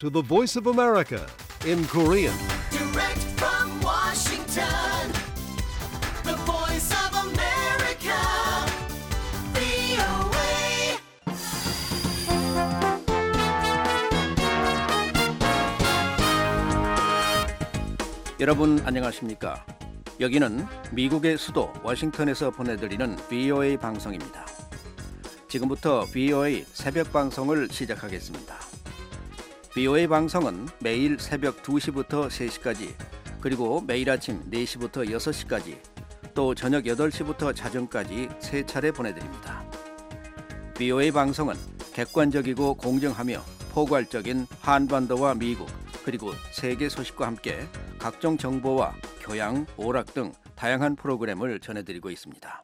to the Voice of America in Korean. Direct from Washington, the voice of America, VOA. 여러분 안녕하십니까? 여기는 미국의 수도 워싱턴에서 보내드리는 VOA 방송입니다. 지금부터 VOA 새벽 방송을 시작하겠습니다. VOA 방송은 매일 새벽 2시부터 3시까지, 그리고 매일 아침 4시부터 6시까지, 또 저녁 8시부터 자정까지 3차례 보내드립니다. VOA 방송은 객관적이고 공정하며 포괄적인 한반도와 미국, 그리고 세계 소식과 함께 각종 정보와 교양, 오락 등 다양한 프로그램을 전해드리고 있습니다.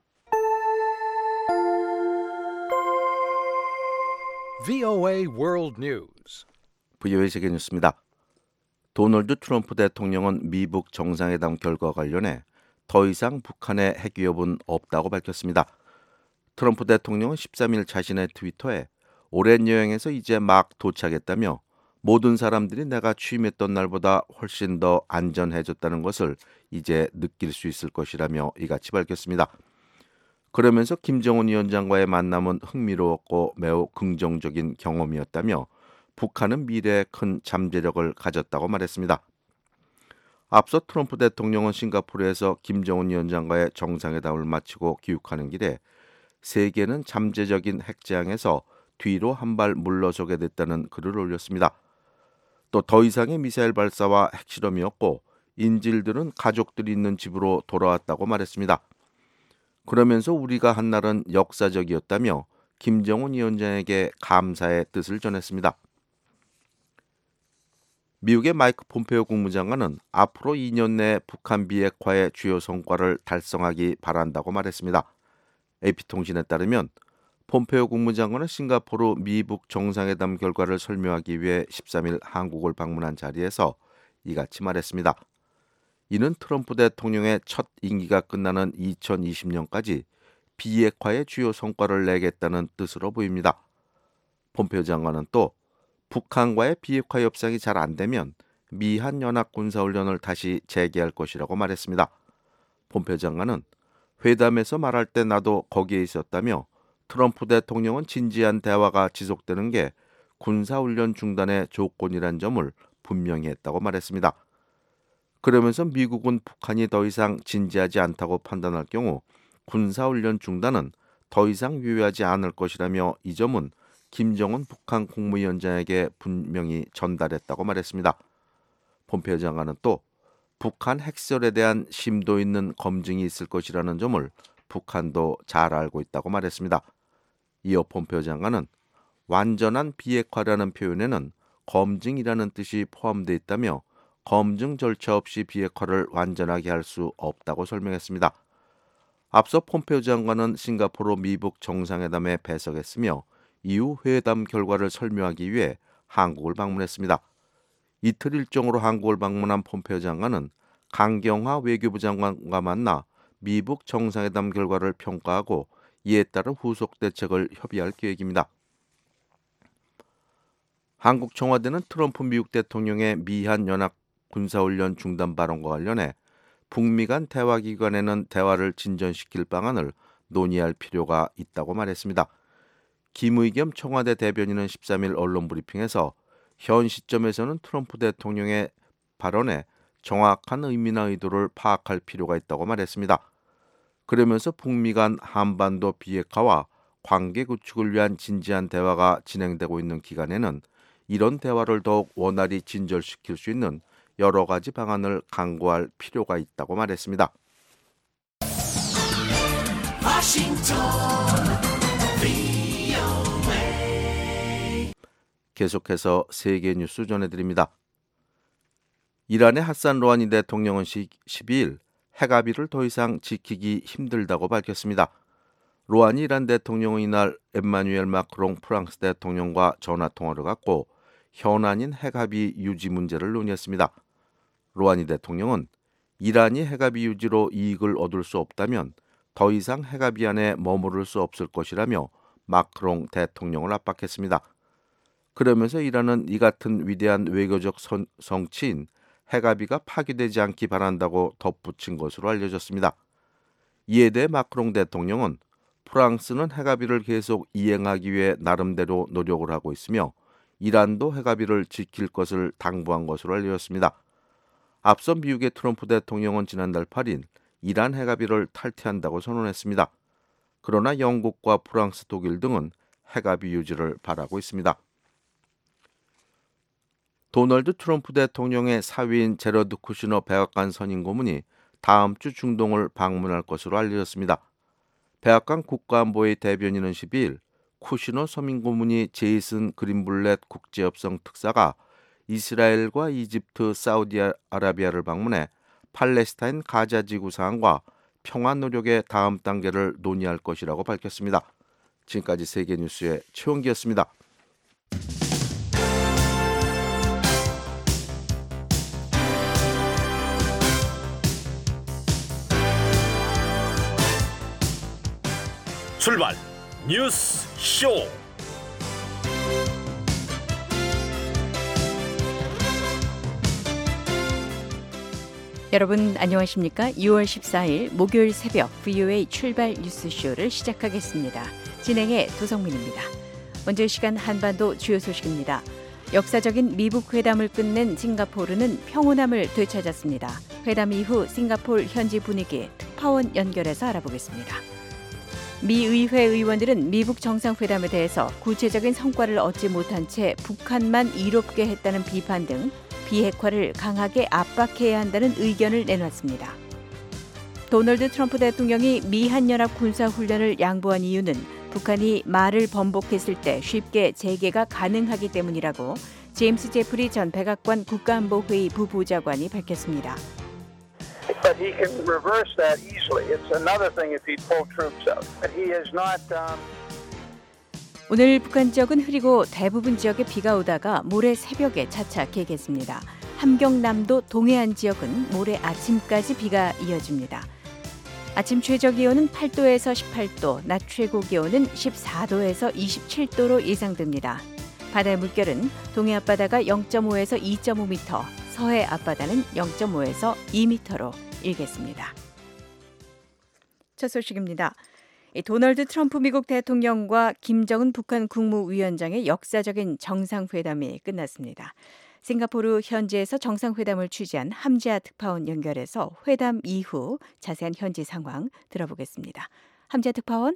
VOA World News. VOA 세계 뉴스입니다. 도널드 트럼프 대통령은 미북 정상회담 결과 관련해 더 이상 북한의 핵 위협은 없다고 밝혔습니다. 트럼프 대통령은 13일 자신의 트위터에 오랜 여행에서 이제 막 도착했다며 모든 사람들이 내가 취임했던 날보다 훨씬 더 안전해졌다는 것을 이제 느낄 수 있을 것이라며 이같이 밝혔습니다. 그러면서 김정은 위원장과의 만남은 흥미로웠고 매우 긍정적인 경험이었다며 북한은 미래에 큰 잠재력을 가졌다고 말했습니다. 앞서 트럼프 대통령은 싱가포르에서 김정은 위원장과의 정상회담을 마치고 귀국하는 길에 세계는 잠재적인 핵재앙에서 뒤로 한 발 물러서게 됐다는 글을 올렸습니다. 또 더 이상의 미사일 발사와 핵실험이었고 인질들은 가족들이 있는 집으로 돌아왔다고 말했습니다. 그러면서 우리가 한 날은 역사적이었다며 김정은 위원장에게 감사의 뜻을 전했습니다. 미국의 마이크 폼페오 국무장관은 앞으로 2년 내 북한 비핵화의 주요 성과를 달성하기 바란다고 말했습니다. AP통신에 따르면 폼페오 국무장관은 싱가포르 미북 정상회담 결과를 설명하기 위해 13일 한국을 방문한 자리에서 이같이 말했습니다. 이는 트럼프 대통령의 첫 임기가 끝나는 2020년까지 비핵화의 주요 성과를 내겠다는 뜻으로 보입니다. 폼페오 장관은 또 북한과의 비핵화 협상이 잘 안되면 미한 연합 군사훈련을 다시 재개할 것이라고 말했습니다. 폼페오 장관은 회담에서 말할 때 나도 거기에 있었다며 트럼프 대통령은 진지한 대화가 지속되는 게 군사훈련 중단의 조건이란 점을 분명히 했다고 말했습니다. 그러면서 미국은 북한이 더 이상 진지하지 않다고 판단할 경우 군사훈련 중단은 더 이상 유효하지 않을 것이라며 이 점은 김정은 북한 국무위원장에게 분명히 전달했다고 말했습니다. 폼페오 장관은 또 북한 핵시설에 대한 심도 있는 검증이 있을 것이라는 점을 북한도 잘 알고 있다고 말했습니다. 이어 폼페오 장관은 완전한 비핵화라는 표현에는 검증이라는 뜻이 포함되어 있다며 검증 절차 없이 비핵화를 완전하게 할 수 없다고 설명했습니다. 앞서 폼페오 장관은 싱가포르 미북 정상회담에 배석했으며 이후 회담 결과를 설명하기 위해 한국을 방문했습니다. 이틀 일정으로 한국을 방문한 폼페오 장관은 강경화 외교부 장관과 만나 미북 정상회담 결과를 평가하고 이에 따른 후속 대책을 협의할 계획입니다. 한국 청와대는 트럼프 미국 대통령의 미한 연합 군사훈련 중단 발언과 관련해 북미 간 대화기관에는 대화를 진전시킬 방안을 논의할 필요가 있다고 말했습니다. 김의겸 청와대 대변인은 13일 언론 브리핑에서 현 시점에서는 트럼프 대통령의 발언에 정확한 의미나 의도를 파악할 필요가 있다고 말했습니다. 그러면서 북미 간 한반도 비핵화와 관계 구축을 위한 진지한 대화가 진행되고 있는 기간에는 이런 대화를 더욱 원활히 진전시킬 수 있는 여러 가지 방안을 강구할 필요가 있다고 말했습니다. 계속해서 세계 뉴스 전해드립니다. 이란의 하산 로하니 대통령은 12일 핵합의를 더 이상 지키기 힘들다고 밝혔습니다. 로하니 이란 대통령은 이날 엠마누엘 마크롱 프랑스 대통령과 전화통화를 갖고 현안인 핵합의 유지 문제를 논의했습니다. 로하니 대통령은 이란이 핵합의 유지로 이익을 얻을 수 없다면 더 이상 핵합의 안에 머무를 수 없을 것이라며 마크롱 대통령을 압박했습니다. 그러면서 이란은 이 같은 위대한 외교적 성취인 핵합의가 파기되지 않기 바란다고 덧붙인 것으로 알려졌습니다. 이에 대해 마크롱 대통령은 프랑스는 핵합의를 계속 이행하기 위해 나름대로 노력을 하고 있으며 이란도 핵합의를 지킬 것을 당부한 것으로 알려졌습니다. 앞서 미국의 트럼프 대통령은 지난달 8일 이란 핵합의를 탈퇴한다고 선언했습니다. 그러나 영국과 프랑스, 독일 등은 핵합의 유지를 바라고 있습니다. 도널드 트럼프 대통령의 사위인 제러드 쿠시너 백악관 선임 고문이 다음 주 중동을 방문할 것으로 알려졌습니다. 백악관 국가안보의 대변인은 12일 쿠시너 서민 고문이 제이슨 그린블렛 국제협상 특사가 이스라엘과 이집트, 사우디아라비아를 방문해 팔레스타인 가자 지구 사안과 평화 노력의 다음 단계를 논의할 것이라고 밝혔습니다. 지금까지 세계뉴스의 최원기였습니다. 출발 뉴스 쇼. 여러분 안녕하십니까? 6월 14일 목요일 새벽 VOA 출발 뉴스쇼를 시작하겠습니다. 진행의 도성민입니다. 먼저 이 시간 한반도 주요 소식입니다. 역사적인 미북 회담을 끝낸 싱가포르는 평온함을 되찾았습니다. 회담 이후 싱가포르 현지 분위기 특파원 연결해서 알아보겠습니다. 미 의회 의원들은 미북 정상회담에 대해서 구체적인 성과를 얻지 못한 채 북한만 이롭게 했다는 비판 등 비핵화를 강하게 압박해야 한다는 의견을 내놨습니다. 도널드 트럼프 대통령이 미 한연합 군사훈련을 양보한 이유는 북한이 말을 번복했을 때 쉽게 재개가 가능하기 때문이라고 제임스 제프리 전 백악관 국가안보회의 부보좌관이 밝혔습니다. But he can reverse that easily. It's another thing if he pulled troops out. But he is not. 오늘 북한 지역은 흐리고 대부분 지역에 비가 오다가 모레 새벽에 차차 개겠습니다. 함경남도 동해안 지역은 모레 아침까지 비가 이어집니다. 아침 최저 기온은 8도에서 18도, 낮 최고 기온은 14도에서 27도로 예상됩니다. 바다의 물결은 동해 앞바다가 0.5에서 2.5m, 서해 앞바다는 0.5에서 2m로 일겠습니다. 첫 소식입니다. 도널드 트럼프 미국 대통령과 김정은 북한 국무위원장의 역사적인 정상회담이 끝났습니다. 싱가포르 현지에서 정상회담을 취재한 함지아 특파원 연결해서 회담 이후 자세한 현지 상황 들어보겠습니다. 함지아 특파원?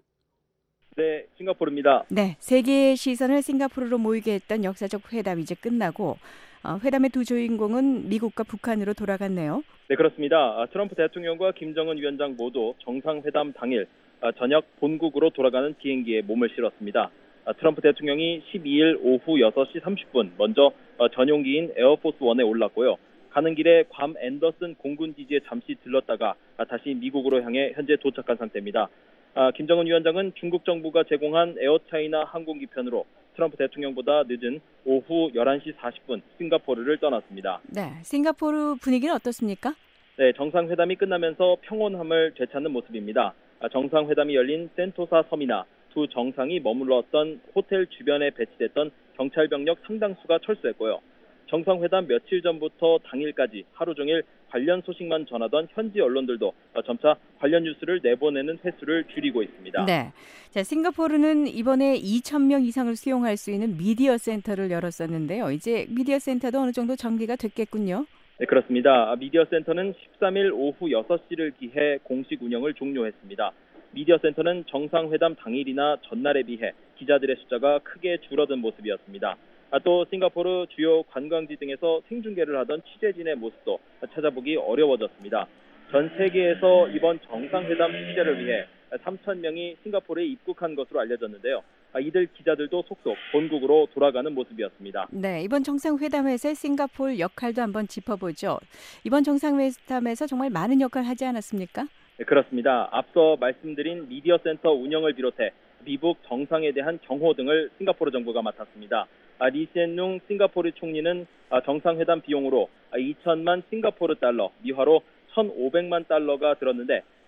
네, 싱가포르입니다. 네, 세계의 시선을 싱가포르로 모이게 했던 역사적 회담 이제 끝나고 회담의 두 주인공은 미국과 북한으로 돌아갔네요. 네, 그렇습니다. 트럼프 대통령과 김정은 위원장 모두 정상회담 당일 저녁 본국으로 돌아가는 비행기에 몸을 실었습니다. 트럼프 대통령이 12일 오후 6시 30분 먼저 전용기인 에어포스 1에 올랐고요. 가는 길에 괌 앤더슨 공군기지에 잠시 들렀다가 다시 미국으로 향해 현재 도착한 상태입니다. 김정은 위원장은 중국 정부가 제공한 에어차이나 항공기편으로 트럼프 대통령보다 늦은 오후 11시 40분 싱가포르를 떠났습니다. 네, 싱가포르 분위기는 어떻습니까? 네, 정상회담이 끝나면서 평온함을 되찾는 모습입니다. 정상회담이 열린 센토사 섬이나 두 정상이 머물렀던 호텔 주변에 배치됐던 경찰 병력 상당수가 철수했고요. 정상회담 며칠 전부터 당일까지 하루 종일 관련 소식만 전하던 현지 언론들도 점차 관련 뉴스를 내보내는 횟수를 줄이고 있습니다. 네, 자, 싱가포르는 이번에 2,000명 이상을 수용할 수 있는 미디어 센터를 열었었는데요. 이제 미디어 센터도 어느 정도 전개가 됐겠군요. 네, 그렇습니다. 미디어 센터는 13일 오후 6시를 기해 공식 운영을 종료했습니다. 미디어 센터는 정상회담 당일이나 전날에 비해 기자들의 숫자가 크게 줄어든 모습이었습니다. 또 싱가포르 주요 관광지 등에서 생중계를 하던 취재진의 모습도 찾아보기 어려워졌습니다. 전 세계에서 이번 정상회담 취재를 위해 3,000명이 싱가포르에 입국한 것으로 알려졌는데요. 이들 기자들도 속속 본국으로 돌아가는 모습이었습니다. 네, 이번 정상회담에서의 싱가포르 역할도 한번 짚어보죠. 이번 정상회담에서 정말 많은 역할을 하지 않았습니까? 네, 그렇습니다. 앞서 말씀드린 미디어 센터 운영을 비롯해 미북 정상에 대한 경호 등을 싱가포르 정부가 맡았습니다. 리시엔룽 싱가포르 총리는 정상회담 비용으로 2천만 싱가포르 달러, 미화로 1,500만 달러가 들었는데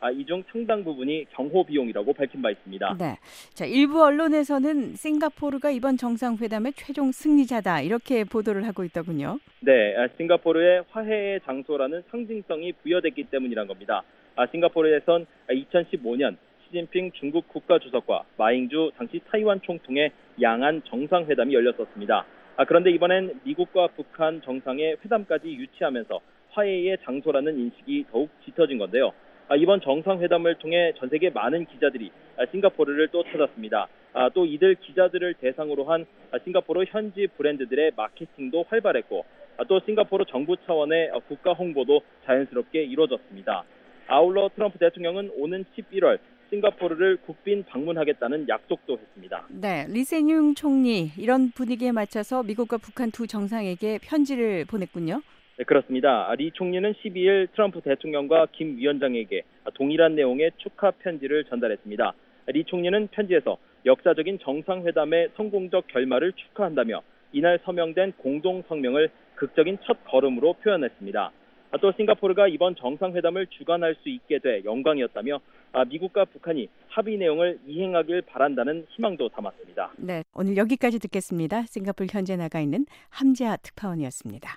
이 중 상당 부분이 경호 비용이라고 밝힌 바 있습니다. 네. 자, 일부 언론에서는 싱가포르가 이번 정상회담의 최종 승리자다 이렇게 보도를 하고 있더군요. 네, 싱가포르의 화해의 장소라는 상징성이 부여됐기 때문이란 겁니다. 싱가포르에선 2015년 시진핑 중국 국가주석과 마잉주 당시 타이완 총통의 양안 정상회담이 열렸었습니다. 그런데 이번엔 미국과 북한 정상의 회담까지 유치하면서 화해의 장소라는 인식이 더욱 짙어진 건데요. 이번 정상회담을 통해 전 세계 많은 기자들이 싱가포르를 또 찾았습니다. 또 이들 기자들을 대상으로 한 싱가포르 현지 브랜드들의 마케팅도 활발했고 또 싱가포르 정부 차원의 국가 홍보도 자연스럽게 이루어졌습니다. 아울러 트럼프 대통령은 오는 11월 싱가포르를 국빈 방문하겠다는 약속도 했습니다. 네, 리세뇽 총리 이런 분위기에 맞춰서 미국과 북한 두 정상에게 편지를 보냈군요. 네, 그렇습니다. 리 총리는 12일 트럼프 대통령과 김 위원장에게 동일한 내용의 축하 편지를 전달했습니다. 리 총리는 편지에서 역사적인 정상회담의 성공적 결말을 축하한다며 이날 서명된 공동 성명을 극적인 첫 걸음으로 표현했습니다. 또 싱가포르가 이번 정상회담을 주관할 수 있게 돼 영광이었다며 미국과 북한이 합의 내용을 이행하길 바란다는 희망도 담았습니다. 네, 오늘 여기까지 듣겠습니다. 싱가포르 현재 나가 있는 함지아 특파원이었습니다.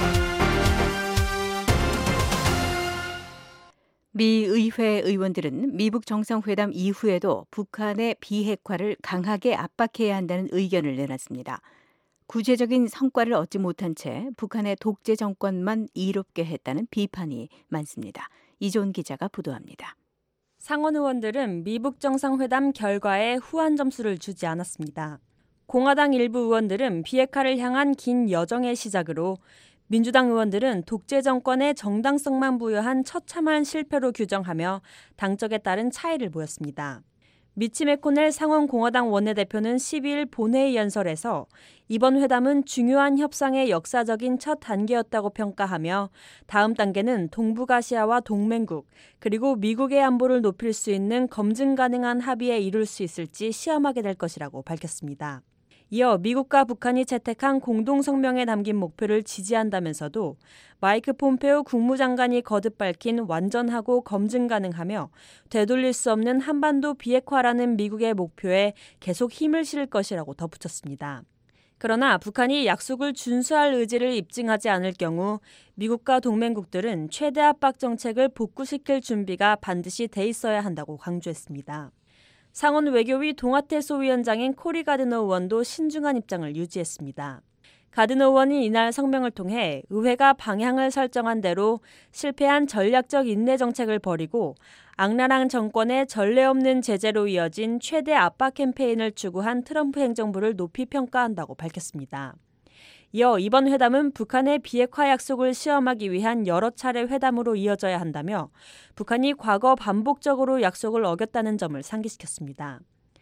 미 의회 의원들은 미북 정상회담 이후에도 북한의 비핵화를 강하게 압박해야 한다는 의견을 내놨습니다. 구체적인 성과를 얻지 못한 채 북한의 독재 정권만 이롭게 했다는 비판이 많습니다. 이존 기자가 보도합니다. 상원 의원들은 미북 정상회담 결과에 후한 점수를 주지 않았습니다. 공화당 일부 의원들은 비핵화를 향한 긴 여정의 시작으로 민주당 의원들은 독재 정권의 정당성만 부여한 처참한 실패로 규정하며 당적에 따른 차이를 보였습니다. 미치 매코넬 상원 공화당 원내대표는 12일 본회의 연설에서 이번 회담은 중요한 협상의 역사적인 첫 단계였다고 평가하며 다음 단계는 동북아시아와 동맹국 그리고 미국의 안보를 높일 수 있는 검증 가능한 합의에 이룰 수 있을지 시험하게 될 것이라고 밝혔습니다. 이어 미국과 북한이 채택한 공동성명에 담긴 목표를 지지한다면서도 마이크 폼페오 국무장관이 거듭 밝힌 완전하고 검증 가능하며 되돌릴 수 없는 한반도 비핵화라는 미국의 목표에 계속 힘을 실을 것이라고 덧붙였습니다. 그러나 북한이 약속을 준수할 의지를 입증하지 않을 경우 미국과 동맹국들은 최대 압박 정책을 복구시킬 준비가 반드시 돼 있어야 한다고 강조했습니다. 상원 외교위 동아태 소위원장인 코리 가드너 의원도 신중한 입장을 유지했습니다. 가드너 의원이 이날 성명을 통해 의회가 방향을 설정한 대로 실패한 전략적 인내 정책을 벌이고 악랄한 정권의 전례 없는 제재로 이어진 최대 압박 캠페인을 추구한 트럼프 행정부를 높이 평가한다고 밝혔습니다. 이어 이번 회담은 북한의 비핵화 약속을 시험하기 위한 여러 차례 회담으로 이어져야 한다며 북한이 과거 반복적으로 약속을 어겼다는 점을 상기시켰습니다.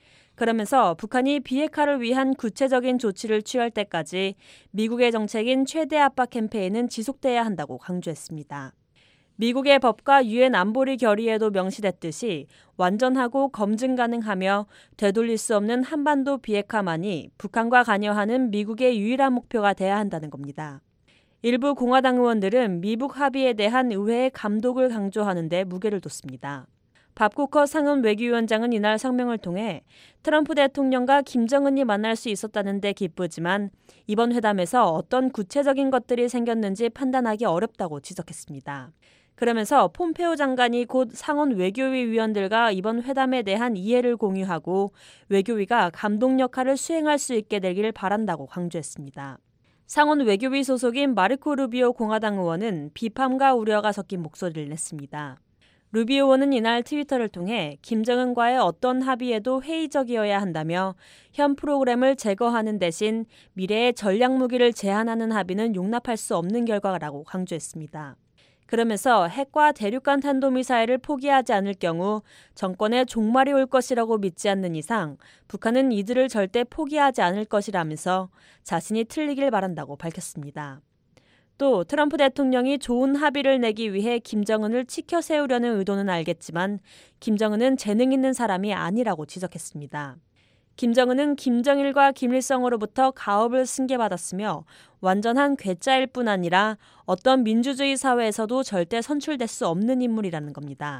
그러면서 북한이 비핵화를 위한 구체적인 조치를 취할 때까지 미국의 정책인 최대 압박 캠페인은 지속돼야 한다고 강조했습니다. 미국의 법과 유엔 안보리 결의에도 명시됐듯이 완전하고 검증 가능하며 되돌릴 수 없는 한반도 비핵화만이 북한과 관여하는 미국의 유일한 목표가 돼야 한다는 겁니다. 일부 공화당 의원들은 미북 합의에 대한 의회의 감독을 강조하는 데 무게를 뒀습니다. 밥 쿠커 상원 외교위원장은 이날 성명을 통해 트럼프 대통령과 김정은이 만날 수 있었다는 데 기쁘지만 이번 회담에서 어떤 구체적인 것들이 생겼는지 판단하기 어렵다고 지적했습니다. 그러면서 폼페오 장관이 곧 상원 외교위 위원들과 이번 회담에 대한 이해를 공유하고 외교위가 감독 역할을 수행할 수 있게 되길 바란다고 강조했습니다. 상원 외교위 소속인 마르코 루비오 공화당 의원은 비판과 우려가 섞인 목소리를 냈습니다. 루비오 의원은 이날 트위터를 통해 김정은과의 어떤 합의에도 회의적이어야 한다며 현 프로그램을 제거하는 대신 미래의 전략 무기를 제한하는 합의는 용납할 수 없는 결과라고 강조했습니다. 그러면서 핵과 대륙간 탄도미사일을 포기하지 않을 경우 정권의 종말이 올 것이라고 믿지 않는 이상 북한은 이들을 절대 포기하지 않을 것이라면서 자신이 틀리길 바란다고 밝혔습니다. 또 트럼프 대통령이 좋은 합의를 내기 위해 김정은을 치켜 세우려는 의도는 알겠지만 김정은은 재능 있는 사람이 아니라고 지적했습니다. 김정은은 김정일과 김일성으로부터 가업을 승계받았으며 완전한 괴짜일 뿐 아니라 어떤 민주주의 사회에서도 절대 선출될 수 없는 인물이라는 겁니다.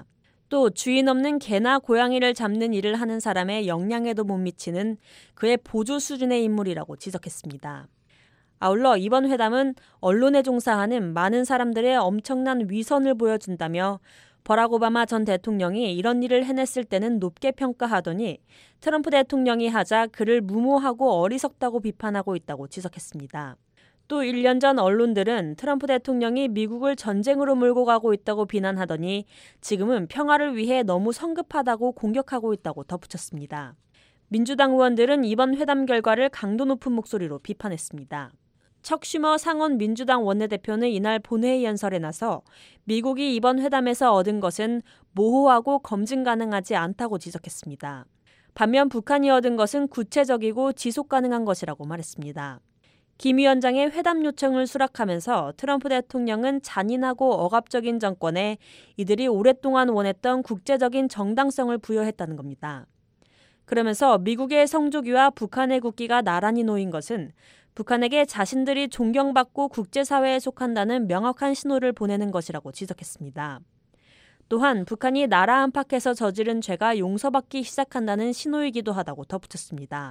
또 주인 없는 개나 고양이를 잡는 일을 하는 사람의 역량에도 못 미치는 그의 보조 수준의 인물이라고 지적했습니다. 아울러 이번 회담은 언론에 종사하는 많은 사람들의 엄청난 위선을 보여준다며 버락 오바마 전 대통령이 이런 일을 해냈을 때는 높게 평가하더니 트럼프 대통령이 하자 그를 무모하고 어리석다고 비판하고 있다고 지적했습니다. 또 1년 전 언론들은 트럼프 대통령이 미국을 전쟁으로 몰고 가고 있다고 비난하더니 지금은 평화를 위해 너무 성급하다고 공격하고 있다고 덧붙였습니다. 민주당 의원들은 이번 회담 결과를 강도 높은 목소리로 비판했습니다. 척 슈머 상원 민주당 원내대표는 이날 본회의 연설에 나서 미국이 이번 회담에서 얻은 것은 모호하고 검증 가능하지 않다고 지적했습니다. 반면 북한이 얻은 것은 구체적이고 지속 가능한 것이라고 말했습니다. 김 위원장의 회담 요청을 수락하면서 트럼프 대통령은 잔인하고 억압적인 정권에 이들이 오랫동안 원했던 국제적인 정당성을 부여했다는 겁니다. 그러면서 미국의 성조기와 북한의 국기가 나란히 놓인 것은 북한에게 자신들이 존경받고 국제사회에 속한다는 명확한 신호를 보내는 것이라고 지적했습니다. 또한 북한이 나라 안팎에서 저지른 죄가 용서받기 시작한다는 신호이기도 하다고 덧붙였습니다.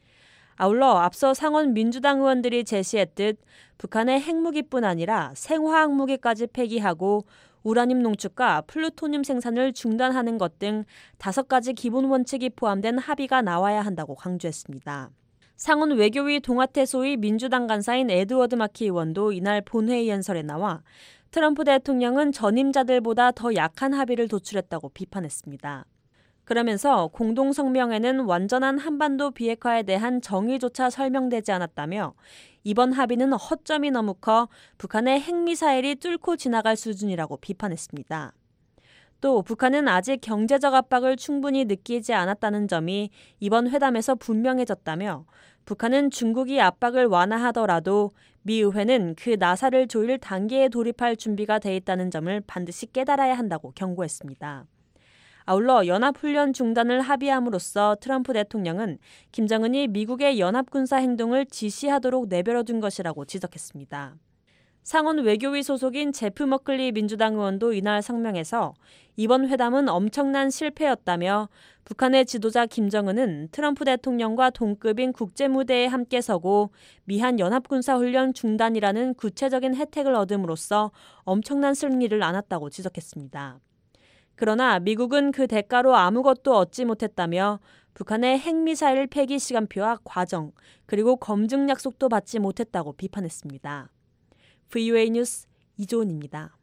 아울러 앞서 상원 민주당 의원들이 제시했듯 북한의 핵무기뿐 아니라 생화학 무기까지 폐기하고 우라늄 농축과 플루토늄 생산을 중단하는 것 등 5가지 기본 원칙이 포함된 합의가 나와야 한다고 강조했습니다. 상원 외교위 동아태 소위 민주당 간사인 에드워드 마키 의원도 이날 본회의 연설에 나와 트럼프 대통령은 전임자들보다 더 약한 합의를 도출했다고 비판했습니다. 그러면서 공동성명에는 완전한 한반도 비핵화에 대한 정의조차 설명되지 않았다며 이번 합의는 허점이 너무 커 북한의 핵미사일이 뚫고 지나갈 수준이라고 비판했습니다. 또 북한은 아직 경제적 압박을 충분히 느끼지 않았다는 점이 이번 회담에서 분명해졌다며 북한은 중국이 압박을 완화하더라도 미 의회는 그 나사를 조일 단계에 돌입할 준비가 돼 있다는 점을 반드시 깨달아야 한다고 경고했습니다. 아울러 연합훈련 중단을 합의함으로써 트럼프 대통령은 김정은이 미국의 연합군사 행동을 지시하도록 내버려둔 것이라고 지적했습니다. 상원 외교위 소속인 제프 머클리 민주당 의원도 이날 성명에서 이번 회담은 엄청난 실패였다며 북한의 지도자 김정은은 트럼프 대통령과 동급인 국제무대에 함께 서고 미한 연합군사훈련 중단이라는 구체적인 혜택을 얻음으로써 엄청난 승리를 안았다고 지적했습니다. 그러나 미국은 그 대가로 아무것도 얻지 못했다며 북한의 핵미사일 폐기 시간표와 과정, 그리고 검증 약속도 받지 못했다고 비판했습니다. VOA 뉴스 이조은입니다.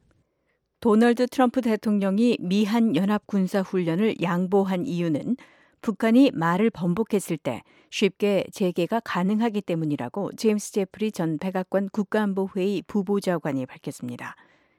도널드 트럼프 대통령이 미한 연합군사훈련을 양보한 이유는 북한이 말을 번복했을 때 쉽게 재개가 가능하기 때문이라고 제임스 제프리 전 백악관 국가안보회의 부보좌관이 밝혔습니다.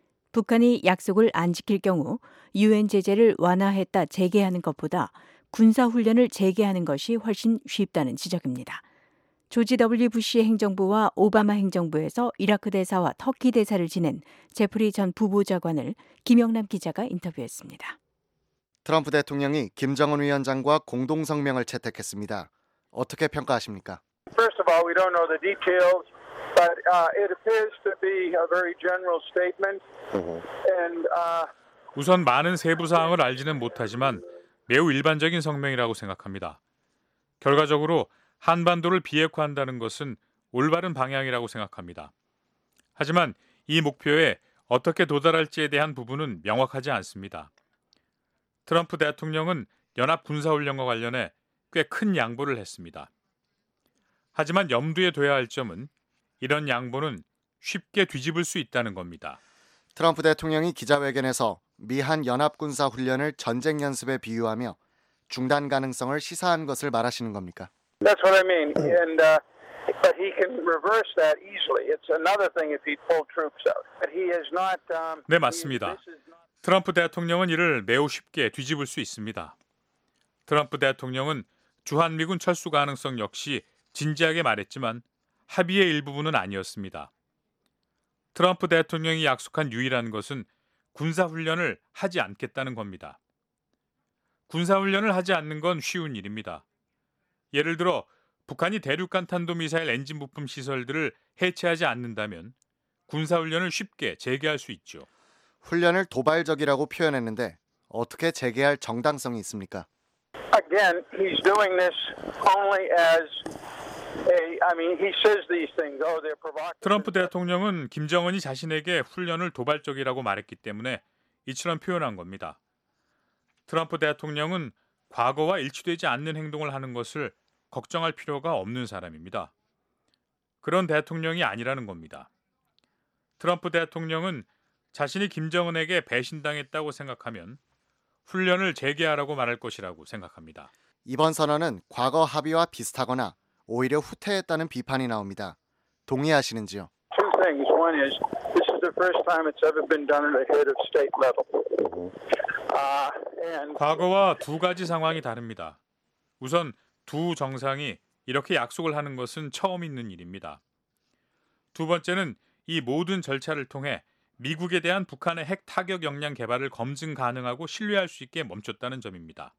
북한이 약속을 안 지킬 경우 유엔 제재를 완화했다 재개하는 것보다 군사훈련을 재개하는 것이 훨씬 쉽다는 지적입니다. 조지 W. 부시 행정부와 오바마 행정부에서 이라크 대사와 터키 대사를 지낸 제프리 전 부보좌관을 김영남 기자가 인터뷰했습니다. 트럼프 대통령이 김정은 위원장과 공동성명을 채택했습니다. 어떻게 평가하십니까? First of all, we don't know the details, but it appears to be a very general statement. And 우선 많은 세부 사항을 알지는 못하지만 매우 일반적인 성명이라고 생각합니다. 결과적으로 한반도를 비핵화한다는 것은 올바른 방향이라고 생각합니다. 하지만 이 목표에 어떻게 도달할지에 대한 부분은 명확하지 않습니다. 트럼프 대통령은 연합 군사훈련과 관련해 꽤 큰 양보를 했습니다. 하지만 염두에 둬야 할 점은 이런 양보는 쉽게 뒤집을 수 있다는 겁니다. 트럼프 대통령이 기자회견에서 미한 연합군사훈련을 전쟁 연습에 비유하며 중단 가능성을 시사한 것을 말하시는 겁니까? that's what I mean. And but he can reverse that easily. It's another thing if he pulled troops out. But he is not. 네, 맞습니다. 트럼프 대통령은 이를 매우 쉽게 뒤집을 수 있습니다. 트럼프 대통령은 주한미군 철수 가능성 역시 진지하게 말했지만 합의의 일부분은 아니었습니다. 트럼프 대통령이 약속한 유일한 것은 군사훈련을 하지 않겠다는 겁니다. 군사훈련을 하지 않는 건 쉬운 일입니다. 예를 들어 북한이 대륙간 탄도미사일 엔진 부품 시설들을 해체하지 않는다면 군사훈련을 쉽게 재개할 수 있죠. 훈련을 도발적이라고 표현했는데 어떻게 재개할 정당성이 있습니까? Again, he's doing this only as he says these things. Oh, they're provocative. 트럼프 대통령은 김정은이 자신에게 훈련을 도발적이라고 말했기 때문에 이처럼 표현한 겁니다. 트럼프 대통령은 과거와 일치되지 않는 행동을 하는 것을 걱정할 필요가 없는 사람입니다. 그런 대통령이 아니라는 겁니다. 트럼프 대통령은 자신이 김정은에게 배신당했다고 생각하면 훈련을 재개하라고 말할 것이라고 생각합니다. 이번 선언은 과거 합의와 비슷하거나 오히려 후퇴했다는 비판이 나옵니다. 동의하시는지요? Two things. One is this is the first time it's ever been done at a head of state level. 과거와 두 가지 상황이 다릅니다. 우선 두 정상이 이렇게 약속을 하는 것은 처음 있는 일입니다. 두 번째는 이 모든 절차를 통해 미국에 대한 북한의 핵 타격 역량 개발을 검증 가능하고 신뢰할 수 있게 멈췄다는 점입니다.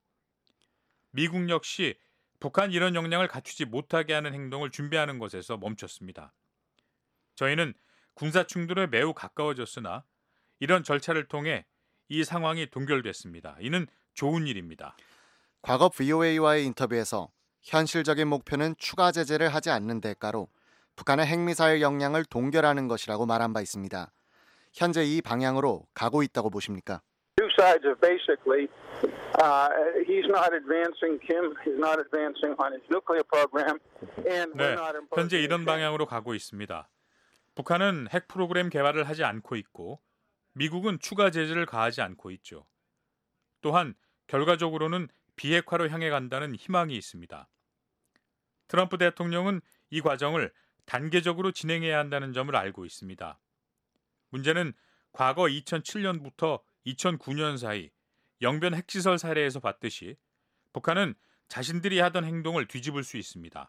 미국 역시 북한 이런 역량을 갖추지 못하게 하는 행동을 준비하는 것에서 멈췄습니다. 저희는 군사 충돌에 매우 가까워졌으나 이런 절차를 통해 이 상황이 동결됐습니다. 이는 좋은 일입니다. 과거 VOA와의 인터뷰에서 현실적인 목표는 추가 제재를 하지 않는 대가로 북한의 핵미사일 역량을 동결하는 것이라고 말한 바 있습니다. 현재 이 방향으로 가고 있다고 보십니까? Two sides of basically, he's not advancing Kim, he's not advancing on his nuclear program, and we're not imposing. 현재 이런 방향으로 가고 있습니다. 북한은 핵 프로그램 개발을 하지 않고 있고 미국은 추가 제재를 가하지 않고 있죠. 또한 결과적으로는 비핵화로 향해 간다는 희망이 있습니다. 트럼프 대통령은 이 과정을 단계적으로 진행해야 한다는 점을 알고 있습니다. 문제는 과거 2007년부터 2009년 사이 영변 핵시설 사례에서 봤듯이 북한은 자신들이 하던 행동을 뒤집을 수 있습니다.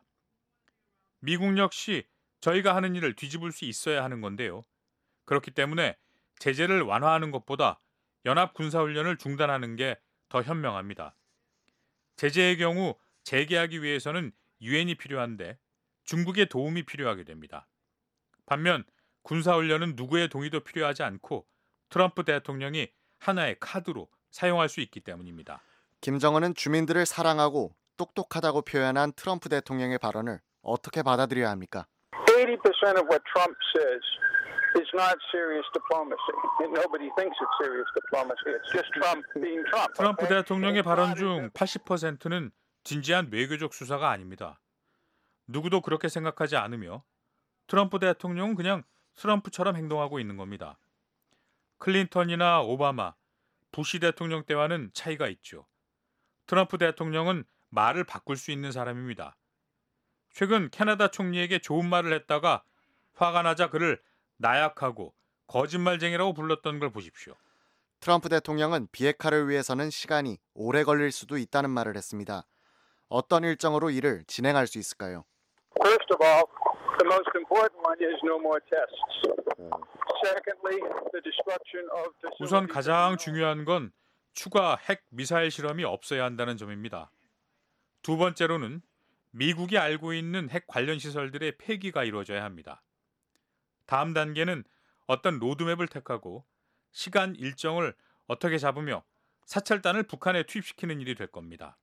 미국 역시 저희가 하는 일을 뒤집을 수 있어야 하는 건데요. 그렇기 때문에 제재를 완화하는 것보다 연합 군사훈련을 중단하는 게 더 현명합니다. 제재의 경우 재개하기 위해서는 유엔이 필요한데 중국의 도움이 필요하게 됩니다. 반면 군사훈련은 누구의 동의도 필요하지 않고 트럼프 대통령이 하나의 카드로 사용할 수 있기 때문입니다. 김정은은 주민들을 사랑하고 똑똑하다고 표현한 트럼프 대통령의 발언을 어떻게 받아들여야 합니까? 80% of what Trump says is not serious diplomacy, and nobody thinks it's serious diplomacy. It's just Trump being Trump. 트럼프 대통령의 발언 중 80%는 진지한 외교적 수사가 아닙니다. 누구도 그렇게 생각하지 않으며 트럼프 대통령은 그냥 트럼프처럼 행동하고 있는 겁니다. 클린턴이나 오바마, 부시 대통령 때와는 차이가 있죠. 트럼프 대통령은 말을 바꿀 수 있는 사람입니다. 최근 캐나다 총리에게 좋은 말을 했다가 화가 나자 그를 나약하고 거짓말쟁이라고 불렀던 걸 보십시오. 트럼프 대통령은 비핵화를 위해서는 시간이 오래 걸릴 수도 있다는 말을 했습니다. 어떤 일정으로 이를 진행할 수 있을까요? First of all, the most important one is no more tests. Secondly, the destruction of 우선 가장 중요한 건 추가 핵 미사일 실험이 없어야 한다는 점입니다. 두 번째로는 미국이 알고 있는 핵 관련 시설들의 폐기가 이루어져야 합니다. 다음 단계는 어떤 로드맵을 택하고 시간 일정을 어떻게 잡으며 사찰단을 북한에 투입시키는 일이 될 겁니다.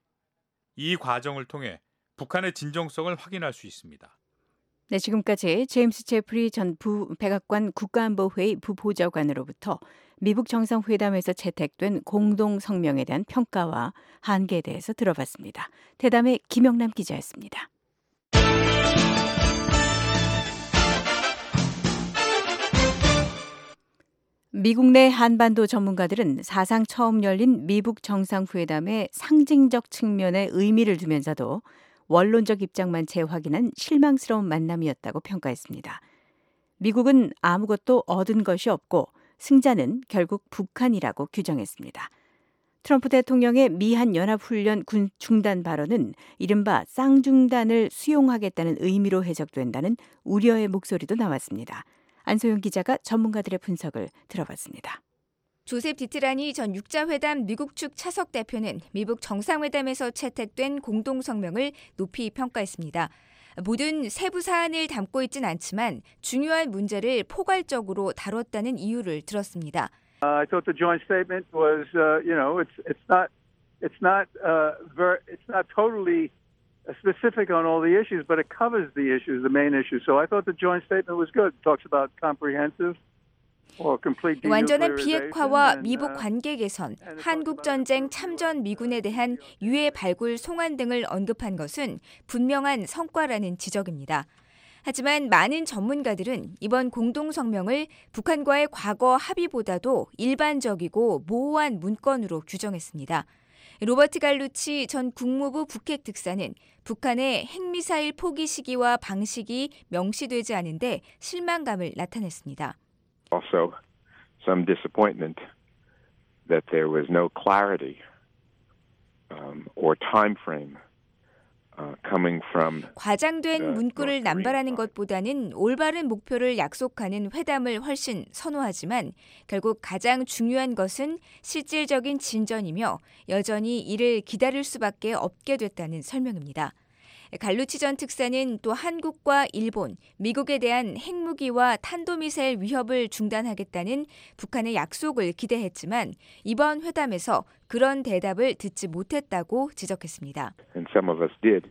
이 과정을 통해 북한의 진정성을 확인할 수 있습니다. 네, 지금까지 제임스 제프리 전 백악관 국가안보회의 부보좌관으로부터 미북 정상회담에서 채택된 공동 성명에 대한 평가와 한계에 대해서 들어봤습니다. 대담의 김영남 기자였습니다. 미국 내 한반도 전문가들은 사상 처음 열린 미북 정상회담의 상징적 측면에 의미를 두면서도 원론적 입장만 재확인한 실망스러운 만남이었다고 평가했습니다. 미국은 아무것도 얻은 것이 없고 승자는 결국 북한이라고 규정했습니다. 트럼프 대통령의 미한 연합훈련 군 중단 발언은 이른바 쌍중단을 수용하겠다는 의미로 해석된다는 우려의 목소리도 나왔습니다. 안소영 기자가 전문가들의 분석을 들어봤습니다. 조셉 디트라니 전 육자회담 미국 측 차석 대표는 미북 정상회담에서 채택된 공동성명을 높이 평가했습니다. 모든 세부 사안을 담고 있진 않지만 중요한 문제를 포괄적으로 다뤘다는 이유를 들었습니다. I thought the joint statement was, it's not totally specific on all the issues, but it covers the issues, the main issues. So I thought the joint statement was good. It talks about comprehensive. 완전한 비핵화와 미북 관계 개선, 한국전쟁 참전 미군에 대한 유해 발굴 송환 등을 언급한 것은 분명한 성과라는 지적입니다. 하지만 많은 전문가들은 이번 공동성명을 북한과의 과거 합의보다도 일반적이고 모호한 문건으로 규정했습니다. 로버트 갈루치 전 국무부 북핵 특사는 북한의 핵미사일 포기 시기와 방식이 명시되지 않은데 실망감을 나타냈습니다. Also, some disappointment that there was no clarity or time frame coming from. 과장된 문구를 남발하는 것보다는 올바른 목표를 약속하는 회담을 훨씬 선호하지만 결국 가장 중요한 것은 실질적인 진전이며 여전히 이를 기다릴 수밖에 없게 됐다는 설명입니다. 갈루치 전 특사는 또 한국과 일본, 미국에 대한 핵무기와 탄도미사일 위협을 중단하겠다는 북한의 약속을 기대했지만 이번 회담에서 그런 대답을 듣지 못했다고 지적했습니다. And some of us did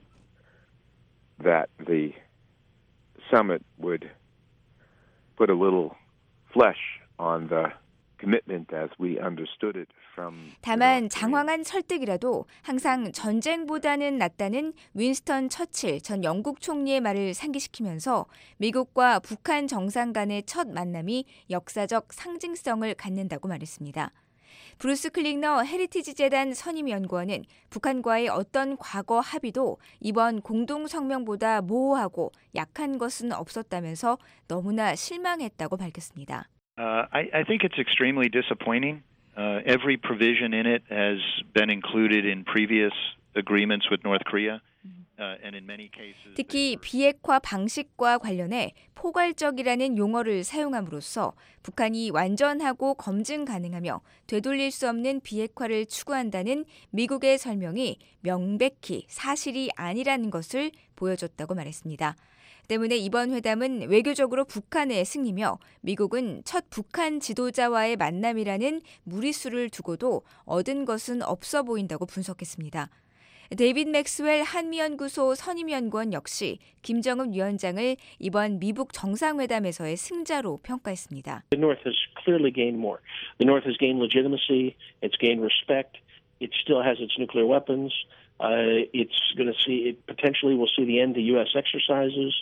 that the summit would put a little flesh on the commitment as we understood it. 다만 장황한 설득이라도 항상 전쟁보다는 낫다는 윈스턴 처칠 전 영국 총리의 말을 상기시키면서 미국과 북한 정상 간의 첫 만남이 역사적 상징성을 갖는다고 말했습니다. 브루스 클링너 헤리티지 재단 선임연구원은 북한과의 어떤 과거 합의도 이번 공동성명보다 모호하고 약한 것은 없었다면서 너무나 실망했다고 밝혔습니다. I think it's extremely disappointing. Every provision in it has been included in previous agreements with North Korea. And in many cases, 특히 비핵화 방식과 관련해 포괄적이라는 용어를 사용함으로써 북한이 완전하고 검증 가능하며 되돌릴 수 없는 비핵화를 추구한다는 미국의 설명이 명백히 사실이 아니라는 것을 보여줬다고 말했습니다. 때문에 이번 회담은 외교적으로 북한의 승리며 미국은 첫 북한 지도자와의 만남이라는 무리수를 두고도 얻은 것은 없어 보인다고 분석했습니다. 데이빗 맥스웰 한미연구소 선임연구원 역시 김정은 위원장을 이번 미북 정상회담에서의 승자로 평가했습니다. The North has clearly gained more. The North has gained legitimacy. It's gained respect. It still has its nuclear weapons. It's going to see it potentially will see the end to U.S. exercises.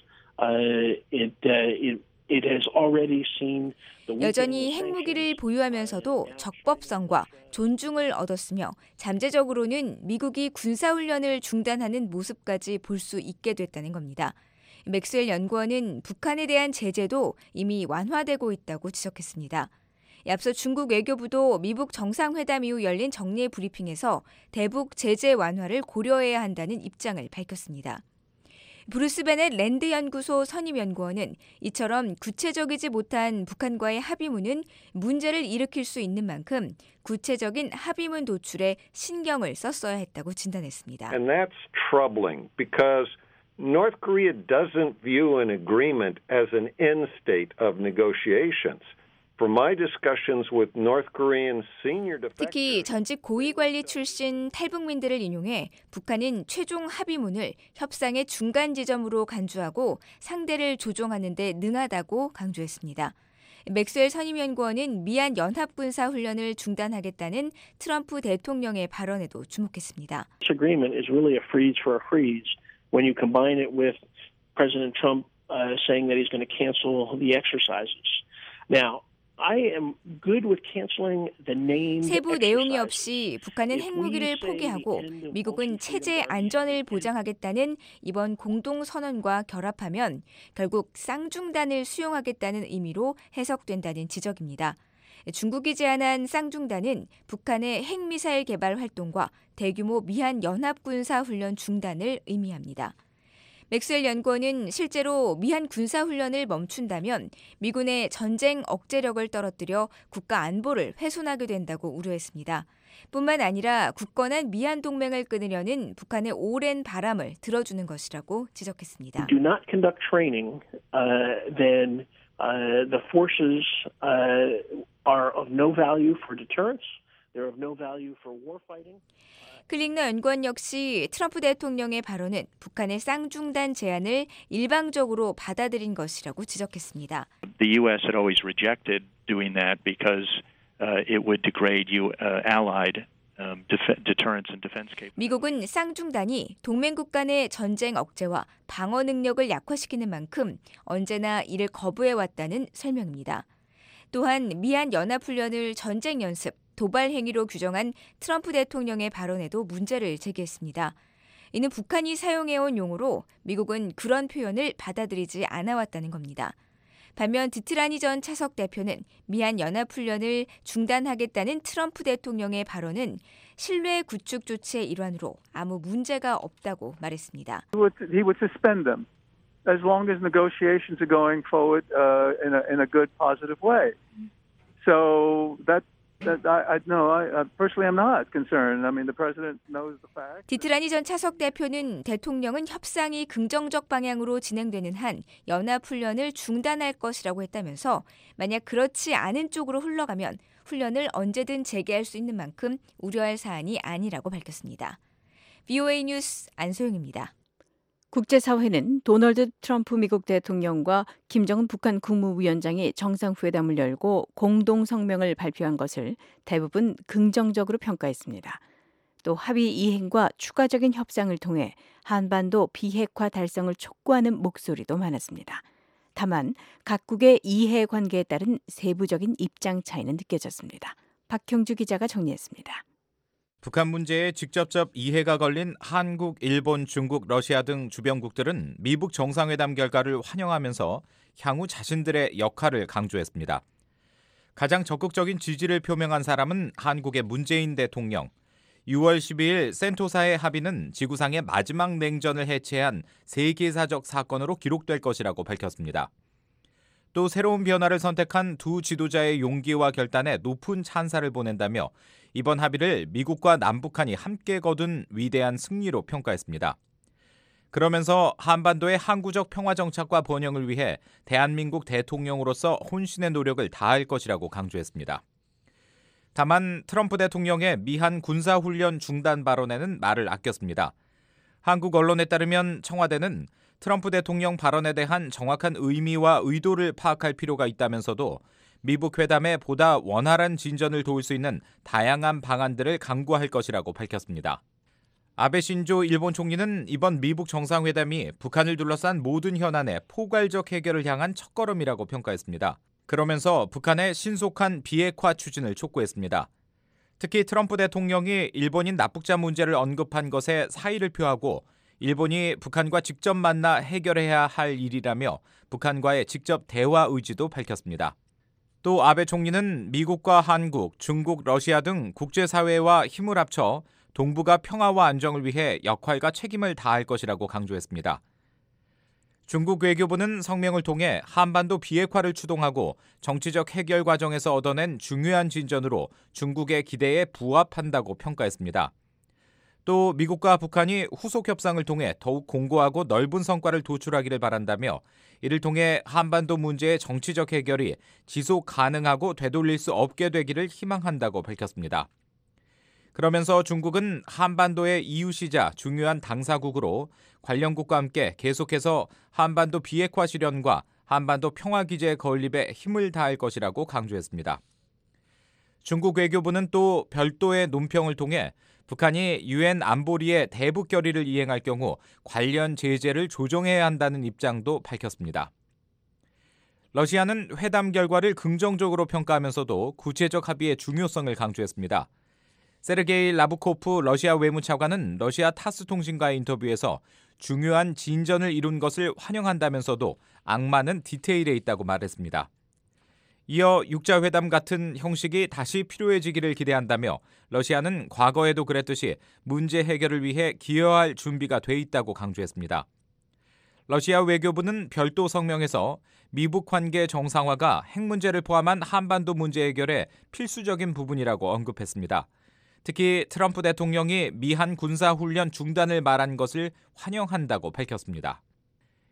It has already seen. 여전히 핵무기를 보유하면서도 적법성과 존중을 얻었으며 잠재적으로는 미국이 군사훈련을 중단하는 모습까지 볼 수 있게 됐다는 겁니다. 맥스웰 연구원은 북한에 대한 제재도 이미 완화되고 있다고 지적했습니다. 앞서 중국 외교부도 미북 정상회담 이후 열린 정례 브리핑에서 대북 제재 완화를 고려해야 한다는 입장을 밝혔습니다. 브루스 베넷 랜드 연구소 선임 연구원은 이처럼 구체적이지 못한 북한과의 합의문은 문제를 일으킬 수 있는 만큼 구체적인 합의문 도출에 신경을 썼어야 했다고 진단했습니다. And that's troubling because North Korea doesn't view an agreement as an end state of negotiations. 특히 전직 고위관리 출신 탈북민들을 인용해 북한은 최종 합의문을 협상의 중간 지점으로 간주하고 상대를 조종하는 데 능하다고 강조했습니다. 맥스웰 선임연구원은 미한 연합군사훈련을 중단하겠다는 트럼프 대통령의 발언에도 주목했습니다. This agreement is really a freeze for a freeze when you combine it with President Trump saying that he's going to cancel the exercises. Now, 세부 내용이 없이 북한은 핵무기를 포기하고 미국은 체제 안전을 보장하겠다는 이번 공동선언과 결합하면 결국 쌍중단을 수용하겠다는 의미로 해석된다는 지적입니다. 중국이 제안한 쌍중단은 북한의 핵미사일 개발 활동과 대규모 미한 연합군사훈련 중단을 의미합니다. 맥스웰 연구원은 실제로 미한 군사훈련을 멈춘다면 미군의 전쟁 억제력을 떨어뜨려 국가 안보를 훼손하게 된다고 우려했습니다. 뿐만 아니라 굳건한 미한 동맹을 끊으려는 북한의 오랜 바람을 들어주는 것이라고 지적했습니다. Do not conduct training, then the forces are of no value for deterrence. They're of no value for warfighting. 클링너 연구원 역시 트럼프 대통령의 발언은 북한의 쌍중단 제안을 일방적으로 받아들인 것이라고 지적했습니다. The U.S. had always rejected doing that because it would degrade allied deterrence and defense capability. 미국은 쌍중단이 동맹국 간의 전쟁 억제와 방어 능력을 약화시키는 만큼 언제나 이를 거부해왔다는 설명입니다. 또한 미한 연합훈련을 전쟁 연습, 도발 행위로 규정한 트럼프 대통령의 발언에도 문제를 제기했습니다. 이는 북한이 사용해온 용어로 미국은 그런 표현을 받아들이지 않아왔다는 겁니다. 반면 디트라니 전 차석 대표는 미한 연합훈련을 중단하겠다는 트럼프 대통령의 발언은 신뢰 구축 조치의 일환으로 아무 문제가 없다고 말했습니다. He would suspend them as long as negotiations are going forward in a good, positive way. So personally, I'm not concerned. I mean, the president knows the fact. 디트라니 전 차석 대표는 대통령은 협상이 긍정적 방향으로 진행되는 한 연합훈련을 중단할 것이라고 했다면서 만약 그렇지 않은 쪽으로 흘러가면 훈련을 언제든 재개할 수 있는 만큼 우려할 사안이 아니라고 밝혔습니다. VOA 뉴스 안소영입니다. 국제사회는 도널드 트럼프 미국 대통령과 김정은 북한 국무위원장이 정상회담을 열고 공동 성명을 발표한 것을 대부분 긍정적으로 평가했습니다. 또 합의 이행과 추가적인 협상을 통해 한반도 비핵화 달성을 촉구하는 목소리도 많았습니다. 다만 각국의 이해관계에 따른 세부적인 입장 차이는 느껴졌습니다. 박형주 기자가 정리했습니다. 북한 문제에 직접적 이해가 걸린 한국, 일본, 중국, 러시아 등 주변국들은 미북 정상회담 결과를 환영하면서 향후 자신들의 역할을 강조했습니다. 가장 적극적인 지지를 표명한 사람은 한국의 문재인 대통령. 6월 12일 센토사의 합의는 지구상의 마지막 냉전을 해체한 세계사적 사건으로 기록될 것이라고 밝혔습니다. 또 새로운 변화를 선택한 두 지도자의 용기와 결단에 높은 찬사를 보낸다며 이번 합의를 미국과 남북한이 함께 거둔 위대한 승리로 평가했습니다. 그러면서 한반도의 항구적 평화 정착과 번영을 위해 대한민국 대통령으로서 혼신의 노력을 다할 것이라고 강조했습니다. 다만 트럼프 대통령의 미한 군사훈련 중단 발언에는 말을 아꼈습니다. 한국 언론에 따르면 청와대는 트럼프 대통령 발언에 대한 정확한 의미와 의도를 파악할 필요가 있다면서도 미북 회담에 보다 원활한 진전을 도울 수 있는 다양한 방안들을 강구할 것이라고 밝혔습니다. 아베 신조 일본 총리는 이번 미북 정상회담이 북한을 둘러싼 모든 현안의 포괄적 해결을 향한 첫걸음이라고 평가했습니다. 그러면서 북한의 신속한 비핵화 추진을 촉구했습니다. 특히 트럼프 대통령이 일본인 납북자 문제를 언급한 것에 사의를 표하고 일본이 북한과 직접 만나 해결해야 할 일이라며 북한과의 직접 대화 의지도 밝혔습니다. 또 아베 총리는 미국과 한국, 중국, 러시아 등 국제사회와 힘을 합쳐 동북아 평화와 안정을 위해 역할과 책임을 다할 것이라고 강조했습니다. 중국 외교부는 성명을 통해 한반도 비핵화를 추동하고 정치적 해결 과정에서 얻어낸 중요한 진전으로 중국의 기대에 부합한다고 평가했습니다. 또 미국과 북한이 후속 협상을 통해 더욱 공고하고 넓은 성과를 도출하기를 바란다며 이를 통해 한반도 문제의 정치적 해결이 지속 가능하고 되돌릴 수 없게 되기를 희망한다고 밝혔습니다. 그러면서 중국은 한반도의 이웃이자 중요한 당사국으로 관련국과 함께 계속해서 한반도 비핵화 실현과 한반도 평화기제 건립에 힘을 다할 것이라고 강조했습니다. 중국 외교부는 또 별도의 논평을 통해 북한이 유엔 안보리의 대북 결의를 이행할 경우 관련 제재를 조정해야 한다는 입장도 밝혔습니다. 러시아는 회담 결과를 긍정적으로 평가하면서도 구체적 합의의 중요성을 강조했습니다. 세르게이 라브코프 러시아 외무차관은 러시아 타스 통신과의 인터뷰에서 중요한 진전을 이룬 것을 환영한다면서도 악마는 디테일에 있다고 말했습니다. 이어 육자회담 같은 형식이 다시 필요해지기를 기대한다며 러시아는 과거에도 그랬듯이 문제 해결을 위해 기여할 준비가 돼 있다고 강조했습니다. 러시아 외교부는 별도 성명에서 미북 관계 정상화가 핵 문제를 포함한 한반도 문제 해결의 필수적인 부분이라고 언급했습니다. 특히 트럼프 대통령이 미한 군사훈련 중단을 말한 것을 환영한다고 밝혔습니다.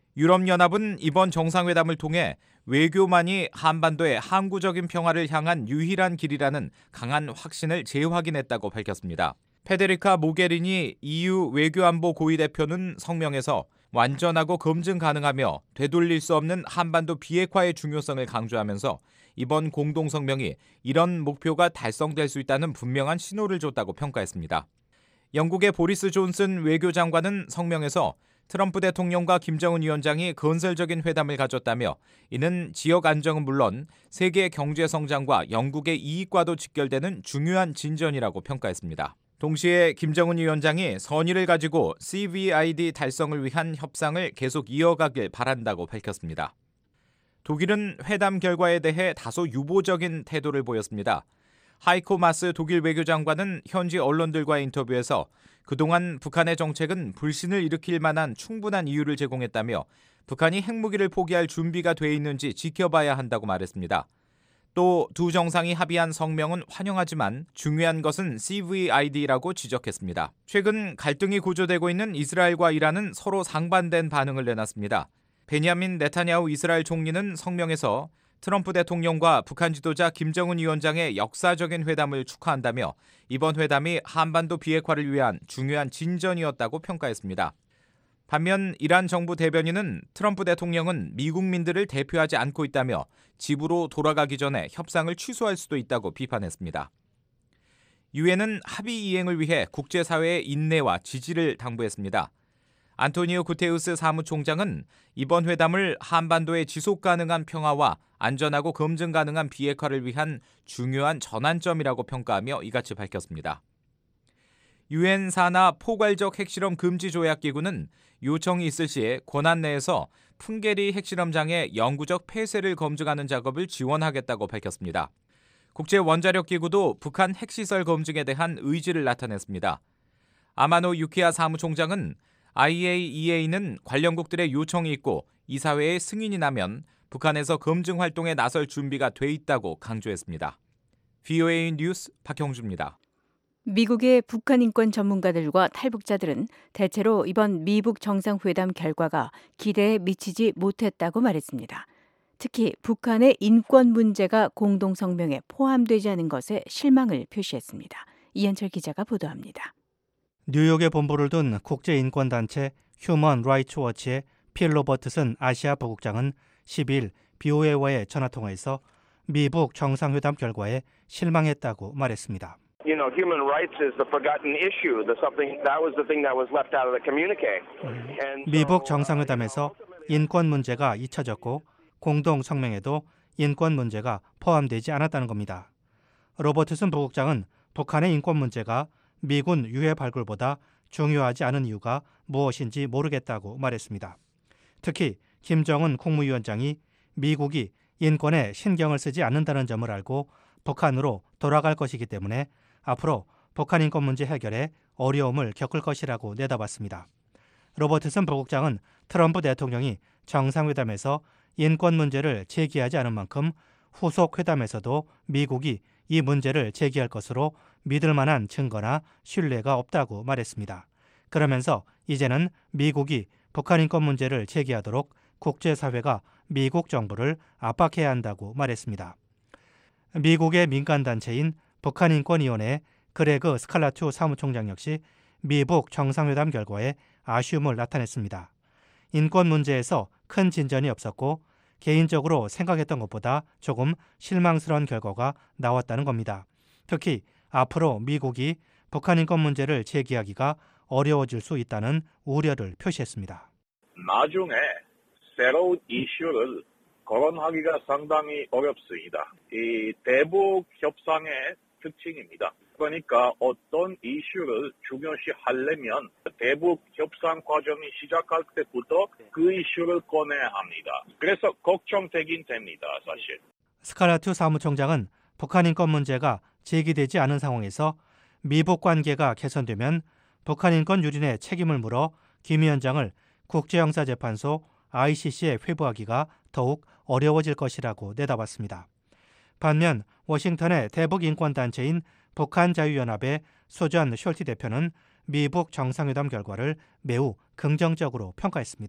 유럽연합은 이번 정상회담을 통해 외교만이 한반도의 항구적인 평화를 향한 유일한 길이라는 강한 확신을 재확인했다고 밝혔습니다. 페데리카 모게리니 EU 외교안보 고위대표는 성명에서 완전하고 검증 가능하며 되돌릴 수 없는 한반도 비핵화의 중요성을 강조하면서 이번 공동성명이 이런 목표가 달성될 수 있다는 분명한 신호를 줬다고 평가했습니다. 영국의 보리스 존슨 외교장관은 성명에서 트럼프 대통령과 김정은 위원장이 건설적인 회담을 가졌다며 이는 지역 안정은 물론 세계 경제 성장과 영국의 이익과도 직결되는 중요한 진전이라고 평가했습니다. 동시에 김정은 위원장이 선의를 가지고 CVID 달성을 위한 협상을 계속 이어가길 바란다고 밝혔습니다. 독일은 회담 결과에 대해 다소 유보적인 태도를 보였습니다. 하이코 마스 독일 외교장관은 현지 언론들과의 인터뷰에서 그동안 북한의 정책은 불신을 일으킬 만한 충분한 이유를 제공했다며 북한이 핵무기를 포기할 준비가 돼 있는지 지켜봐야 한다고 말했습니다. 또 두 정상이 합의한 성명은 환영하지만 중요한 것은 CVID라고 지적했습니다. 최근 갈등이 고조되고 있는 이스라엘과 이란은 서로 상반된 반응을 내놨습니다. 베냐민 네타냐후 이스라엘 총리는 성명에서 트럼프 대통령과 북한 지도자 김정은 위원장의 역사적인 회담을 축하한다며 이번 회담이 한반도 비핵화를 위한 중요한 진전이었다고 평가했습니다. 반면 이란 정부 대변인은 트럼프 대통령은 미국민들을 대표하지 않고 있다며 집으로 돌아가기 전에 협상을 취소할 수도 있다고 비판했습니다. 유엔은 합의 이행을 위해 국제사회의 인내와 지지를 당부했습니다. 안토니오 구테우스 사무총장은 이번 회담을 한반도의 지속가능한 평화와 안전하고 검증 가능한 비핵화를 위한 중요한 전환점이라고 평가하며 이같이 밝혔습니다. 유엔 산하 포괄적 핵실험 금지 조약 기구는 요청이 있을 시에 권한 내에서 풍계리 핵실험장의 영구적 폐쇄를 검증하는 작업을 지원하겠다고 밝혔습니다. 국제원자력기구도 북한 핵시설 검증에 대한 의지를 나타냈습니다. 아마노 유키야 사무총장은 IAEA는 관련국들의 요청이 있고 이사회의 승인이 나면 북한에서 검증 활동에 나설 준비가 돼 있다고 강조했습니다. VOA 뉴스 박형주입니다. 미국의 북한 인권 전문가들과 탈북자들은 대체로 이번 미북 정상회담 결과가 기대에 미치지 못했다고 말했습니다. 특히 북한의 인권 문제가 공동성명에 포함되지 않은 것에 실망을 표시했습니다. 이현철 기자가 보도합니다. 뉴욕에 본부를 둔 국제인권단체 휴먼 라이츠 워치의 필 로버트슨 아시아 부국장은 12일 BOA와의 전화통화에서 미북 정상회담 결과에 실망했다고 말했습니다. You know, human rights is the forgotten issue. That was the thing that was left out of the communique. 미북 정상회담에서 인권 문제가 잊혀졌고 공동 성명에도 인권 문제가 포함되지 않았다는 겁니다. 로버트슨 부국장은 북한의 인권 문제가 미군 유해 발굴보다 중요하지 않은 이유가 무엇인지 모르겠다고 말했습니다. 특히 김정은 국무위원장이 미국이 인권에 신경을 쓰지 않는다는 점을 알고 북한으로 돌아갈 것이기 때문에 앞으로 북한 인권 문제 해결에 어려움을 겪을 것이라고 내다봤습니다. 로버트슨 부국장은 트럼프 대통령이 정상회담에서 인권 문제를 제기하지 않은 만큼 후속 회담에서도 미국이 이 문제를 제기할 것으로 믿을 만한 증거나 신뢰가 없다고 말했습니다. 그러면서 이제는 미국이 북한 인권 문제를 제기하도록 국제사회가 미국 정부를 압박해야 한다고 말했습니다. 미국의 민간단체인 북한인권위원회 그레그 스칼라투 사무총장 역시 미북 정상회담 결과에 아쉬움을 나타냈습니다. 인권 문제에서 큰 진전이 없었고 개인적으로 생각했던 것보다 조금 실망스러운 결과가 나왔다는 겁니다. 특히 앞으로 미국이 북한 인권 문제를 제기하기가 어려워질 수 있다는 우려를 표시했습니다. 나중에 새로운 이슈를 거론하기가 상당히 어렵습니다. 이 대북 협상의 특징입니다. 그러니까 어떤 이슈를 중요시 하려면 대북 협상 과정이 시작할 때부터 그 이슈를 꺼내야 합니다. 그래서 걱정되긴 됩니다, 사실. 스칼라투 사무총장은 북한 인권 문제가 제기되지 않은 상황에서 미북 관계가 개선되면 북한 인권 유린의 책임을 물어 김 위원장을 국제형사재판소 ICC에 회부하기가 더욱 어려워질 것이라고 내다봤습니다. 반면 워싱턴의 대북 인권단체인 북한자유연합의 소전 숄티 대표는 미북 정상회담 결과를 매우 긍정적으로 평가했습니다.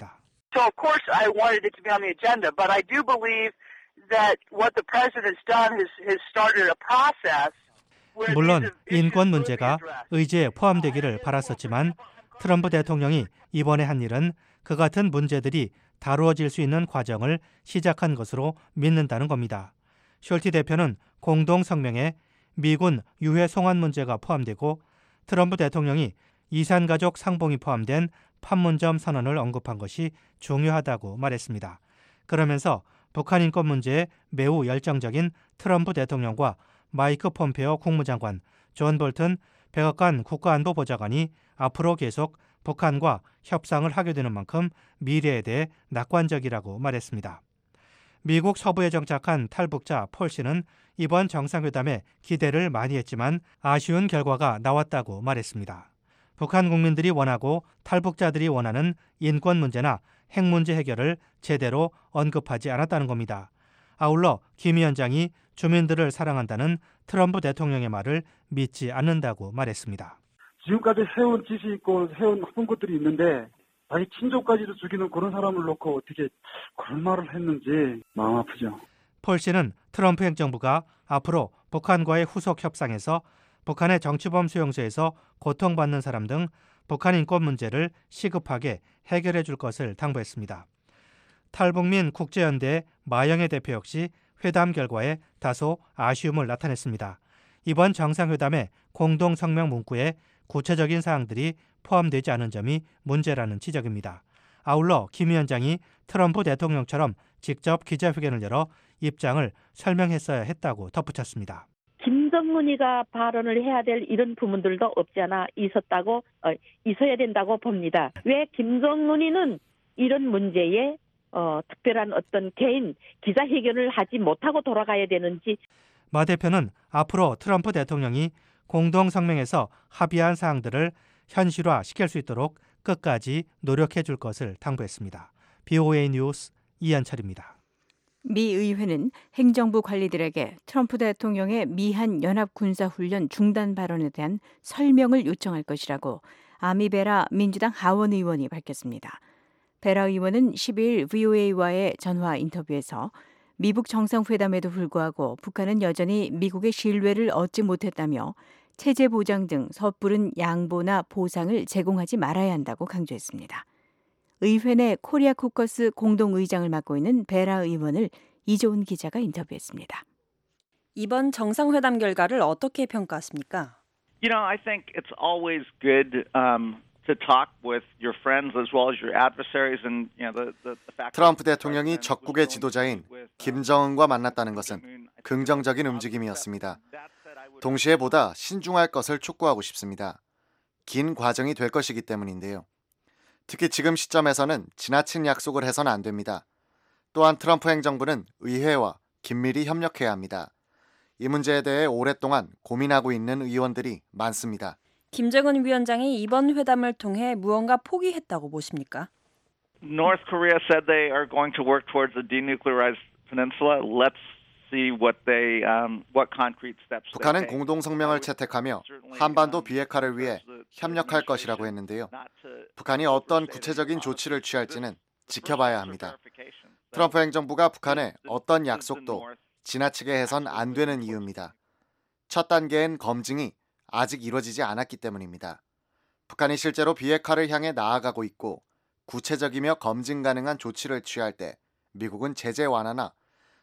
So of course I wanted it to be on the agenda, but I do believe that what the president's done has started a process. 물론 인권 문제가 의제에 포함되기를 바랐었지만 트럼프 대통령이 이번에 한 일은 그 같은 문제들이 다루어질 수 있는 과정을 시작한 것으로 믿는다는 겁니다. 숄티 대표는 공동 성명에 미군 유해 송환 문제가 포함되고 트럼프 대통령이 이산가족 상봉이 포함된 판문점 선언을 언급한 것이 중요하다고 말했습니다. 그러면서 북한 인권 문제에 매우 열정적인 트럼프 대통령과 마이크 폼페오 국무장관, 존 볼튼 백악관 국가안보보좌관이 앞으로 계속 북한과 협상을 하게 되는 만큼 미래에 대해 낙관적이라고 말했습니다. 미국 서부에 정착한 탈북자 폴 씨는 이번 정상회담에 기대를 많이 했지만 아쉬운 결과가 나왔다고 말했습니다. 북한 국민들이 원하고 탈북자들이 원하는 인권 문제나 핵 문제 해결을 제대로 언급하지 않았다는 겁니다. 아울러 김 위원장이 주민들을 사랑한다는 트럼프 대통령의 말을 믿지 않는다고 말했습니다. 지금까지 해온 지식 있고 해온 나쁜 것들이 있는데 자기 친족까지도 죽이는 그런 사람을 놓고 어떻게 그런 말을 했는지 마음 아프죠. 폴 씨는 트럼프 행정부가 앞으로 북한과의 후속 협상에서 북한의 정치범 수용소에서 고통받는 사람 등 북한 인권 문제를 시급하게 해결해 줄 것을 당부했습니다. 탈북민 국제연대 마영애 대표 역시 회담 결과에 다소 아쉬움을 나타냈습니다. 이번 정상회담의 공동 성명 문구에 구체적인 사항들이 포함되지 않은 점이 문제라는 지적입니다. 아울러 김 위원장이 트럼프 대통령처럼 직접 기자회견을 열어 입장을 설명했어야 했다고 덧붙였습니다. 김정은이가 발언을 해야 될 이런 부분들도 없지 않아 있어야 된다고 봅니다. 왜 김정은이는 이런 문제에 특별한 어떤 개인 기자회견을 하지 못하고 돌아가야 되는지. 마 대표는 앞으로 트럼프 대통령이 공동성명에서 합의한 사항들을 현실화시킬 수 있도록 끝까지 노력해 줄 것을 당부했습니다. BOA 뉴스 이한철입니다. 미 의회는 행정부 관리들에게 트럼프 대통령의 미한 연합군사훈련 중단 발언에 대한 설명을 요청할 것이라고 아미 베라 민주당 하원 의원이 밝혔습니다. 베라 의원은 12일 VOA와의 전화 인터뷰에서 미북 정상회담에도 불구하고 북한은 여전히 미국의 신뢰를 얻지 못했다며 체제 보장 등 섣부른 양보나 보상을 제공하지 말아야 한다고 강조했습니다. 의회 내 코리아 코커스 공동의장을 맡고 있는 베라 의원을 이조은 기자가 인터뷰했습니다. 이번 정상회담 결과를 어떻게 평가하십니까? You know, I think it's always good to talk with your friends as well as your adversaries, and you know the fact. 트럼프 대통령이 적국의 지도자인 김정은과 만났다는 것은 긍정적인 움직임이었습니다. 동시에 보다 신중할 것을 촉구하고 싶습니다. 긴 과정이 될 것이기 때문인데요. 특히 지금 시점에서는 지나친 약속을 해서는 안 됩니다. 또한 트럼프 행정부는 의회와 긴밀히 협력해야 합니다. 이 문제에 대해 오랫동안 고민하고 있는 의원들이 많습니다. 김정은 위원장이 이번 회담을 통해 무언가 포기했다고 보십니까? North Korea said they are going to work towards a denuclearized peninsula. Let's see what concrete steps. 북한은 공동 성명을 채택하며 한반도 비핵화를 위해 협력할 것이라고 했는데요. 북한이 어떤 구체적인 조치를 취할지는 지켜봐야 합니다. 트럼프 행정부가 북한에 어떤 약속도 지나치게 해선 안 되는 이유입니다. 첫 단계엔 검증이 아직 이루어지지 않았기 때문입니다. 북한이 실제로 비핵화를 향해 나아가고 있고 구체적이며 검증 가능한 조치를 취할 때 미국은 제재 완화나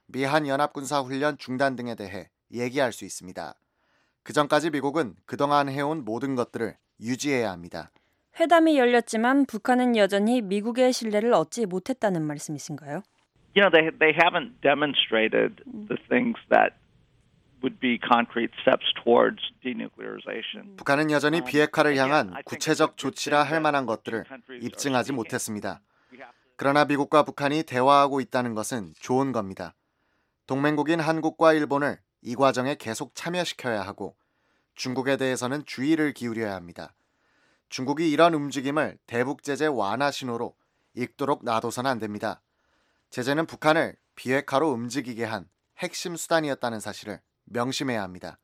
미한 연합군사훈련 중단 등에 대해 얘기할 수 있습니다. 그 전까지 미국은 그동안 해온 모든 것들을 유지해야 합니다. 회담이 열렸지만 북한은 여전히 미국의 신뢰를 얻지 못했다는 말씀이신가요? You know, they haven't demonstrated the things that would be concrete steps towards denuclearization. 북한은 여전히 비핵화를 향한 구체적 조치라 할 만한 것들을 입증하지 못했습니다. 그러나 미국과 북한이 대화하고 있다는 것은 좋은 겁니다. 동맹국인 한국과 일본을 이 과정에 계속 참여시켜야 하고 중국에 대해서는 주의를 기울여야 합니다. 중국이 이런 움직임을 대북 제재 완화 신호로 읽도록 놔둬서는 안 됩니다. 제재는 북한을 비핵화로 움직이게 한 핵심 수단이었다는 사실을 명심해야 합니다.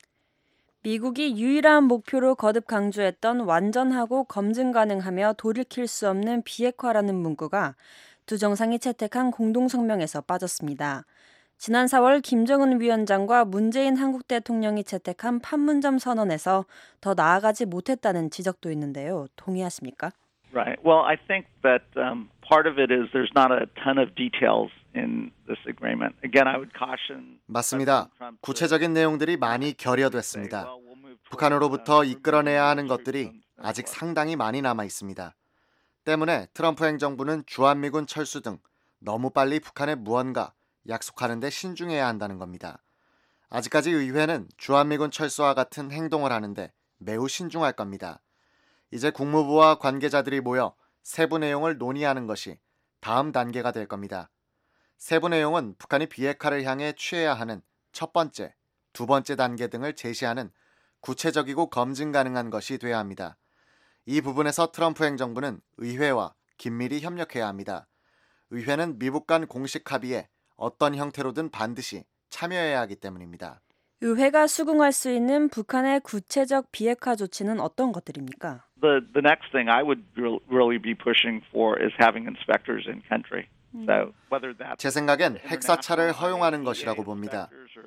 미국이 유일한 목표로 거듭 강조했던 완전하고 검증 가능하며 돌이킬 수 없는 비핵화라는 문구가 두 정상이 채택한 공동성명에서 빠졌습니다. 지난 4월 김정은 위원장과 문재인 한국 대통령이 채택한 판문점 선언에서 더 나아가지 못했다는 지적도 있는데요. 동의하십니까? Right. Well, I think that part of it is there's not a ton of details in this agreement. Again, I would caution. 맞습니다. 구체적인 내용들이 많이 결여됐습니다. 북한으로부터 이끌어내야 하는 것들이 아직 상당히 많이 남아 있습니다. 때문에 트럼프 행정부는 주한미군 철수 등 너무 빨리 북한에 무언가 약속하는 데 신중해야 한다는 겁니다. 아직까지 의회는 주한미군 철수와 같은 행동을 하는데 매우 신중할 겁니다. 이제 국무부와 관계자들이 모여 세부 내용을 논의하는 것이 다음 단계가 될 겁니다. 세부 내용은 북한이 비핵화를 향해 취해야 하는 첫 번째, 두 번째 단계 등을 제시하는 구체적이고 검증 가능한 것이 돼야 합니다. 이 부분에서 트럼프 행정부는 의회와 긴밀히 협력해야 합니다. 의회는 미북 간 공식 합의에 어떤 형태로든 반드시 참여해야 하기 때문입니다. 의회가 수긍할 수 있는 북한의 구체적 비핵화 조치는 어떤 것들입니까? The next thing I would really be pushing for is having inspectors in country. So whether that's 제 생각엔 핵사찰을 허용하는 것이라고 봅니다.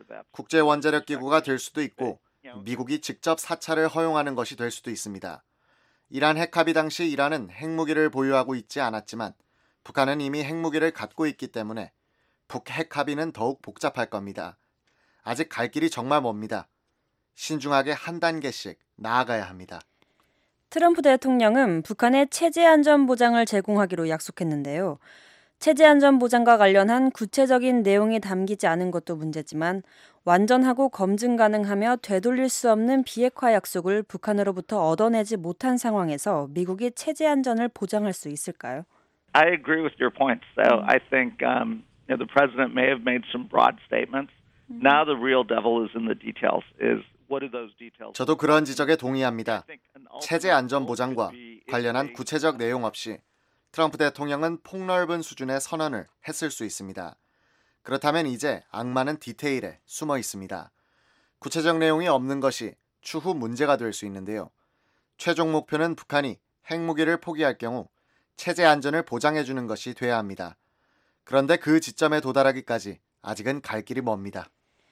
국제원자력기구가 될 수도 있고 미국이 직접 사찰을 허용하는 것이 될 수도 있습니다. 이란 핵합의 당시 이란은 핵무기를 보유하고 있지 않았지만 북한은 이미 핵무기를 갖고 있기 때문에 북핵 합의는 더욱 복잡할 겁니다. 아직 갈 길이 정말 멉니다. 신중하게 한 단계씩 나아가야 합니다. 트럼프 대통령은 북한에 체제 안전 보장을 제공하기로 약속했는데요. 체제 안전 보장과 관련한 구체적인 내용이 담기지 않은 것도 문제지만 완전하고 검증 가능하며 되돌릴 수 없는 비핵화 약속을 북한으로부터 얻어내지 못한 상황에서 미국이 체제 안전을 보장할 수 있을까요? I agree with your points. So I think the president may have made some broad statements. Now the real devil is in the details. What do those details? 저도 그런 지적에 동의합니다. 체제 안전 보장과 관련한 구체적 내용 없이 트럼프 대통령은 폭넓은 수준의 선언을 했을 수 있습니다. 그렇다면 이제 악마는 디테일에 숨어 있습니다. 구체적 내용이 없는 것이 추후 문제가 될 수 있는데요. 최종 목표는 북한이 핵무기를 포기할 경우 체제 안전을 보장해주는 것이 돼야 합니다. 그런데 그 지점에 도달하기까지 아직은 갈 길이 멉니다.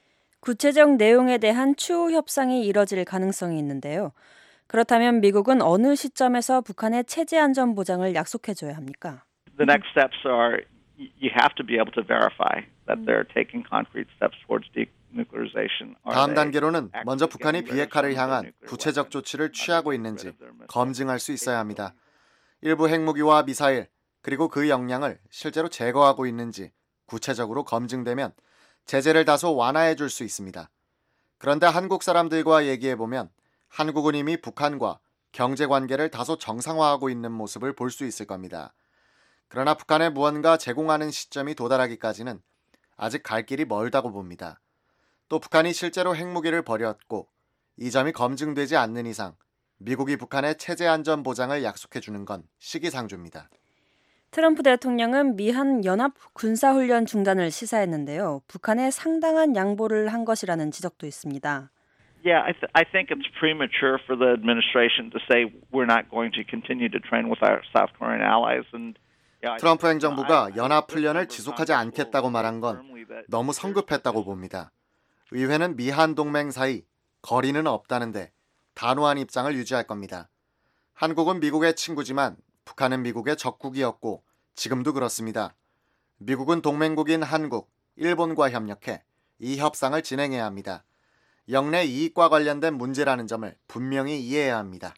구체적 내용에 대한 추후 협상이 이뤄질 가능성이 있는데요. 그렇다면 미국은 어느 시점에서 북한의 체제 안전 보장을 약속해줘야 합니까? The next steps are you have to be able to verify that they're taking concrete steps towards denuclearization. 다음 단계로는 먼저 북한이 비핵화를 향한 구체적 조치를 취하고 있는지 검증할 수 있어야 합니다. 일부 핵무기와 미사일 그리고 그 역량을 실제로 제거하고 있는지 구체적으로 검증되면 제재를 다소 완화해 줄 수 있습니다. 그런데 한국 사람들과 얘기해보면 한국은 이미 북한과 경제관계를 다소 정상화하고 있는 모습을 볼 수 있을 겁니다. 그러나 북한에 무언가 제공하는 시점이 도달하기까지는 아직 갈 길이 멀다고 봅니다. 또 북한이 실제로 핵무기를 버렸고 이 점이 검증되지 않는 이상 미국이 북한의 체제 안전 보장을 약속해 주는 건 시기상조입니다. 트럼프 대통령은 미한 연합 군사훈련 중단을 시사했는데요. 북한에 상당한 양보를 한 것이라는 지적도 있습니다. Yeah, I think it's premature for the administration to say we're not going to continue to train with our South Korean allies. 트럼프 행정부가 연합훈련을 지속하지 않겠다고 말한 건 너무 성급했다고 봅니다. 의회는 미한 동맹 사이 거리는 없다는데 단호한 입장을 유지할 겁니다. 한국은 미국의 친구지만 북한은 미국의 적국이었고 지금도 그렇습니다. 미국은 동맹국인 한국, 일본과 협력해 이 협상을 진행해야 합니다. 영내 이익과 관련된 문제라는 점을 분명히 이해해야 합니다.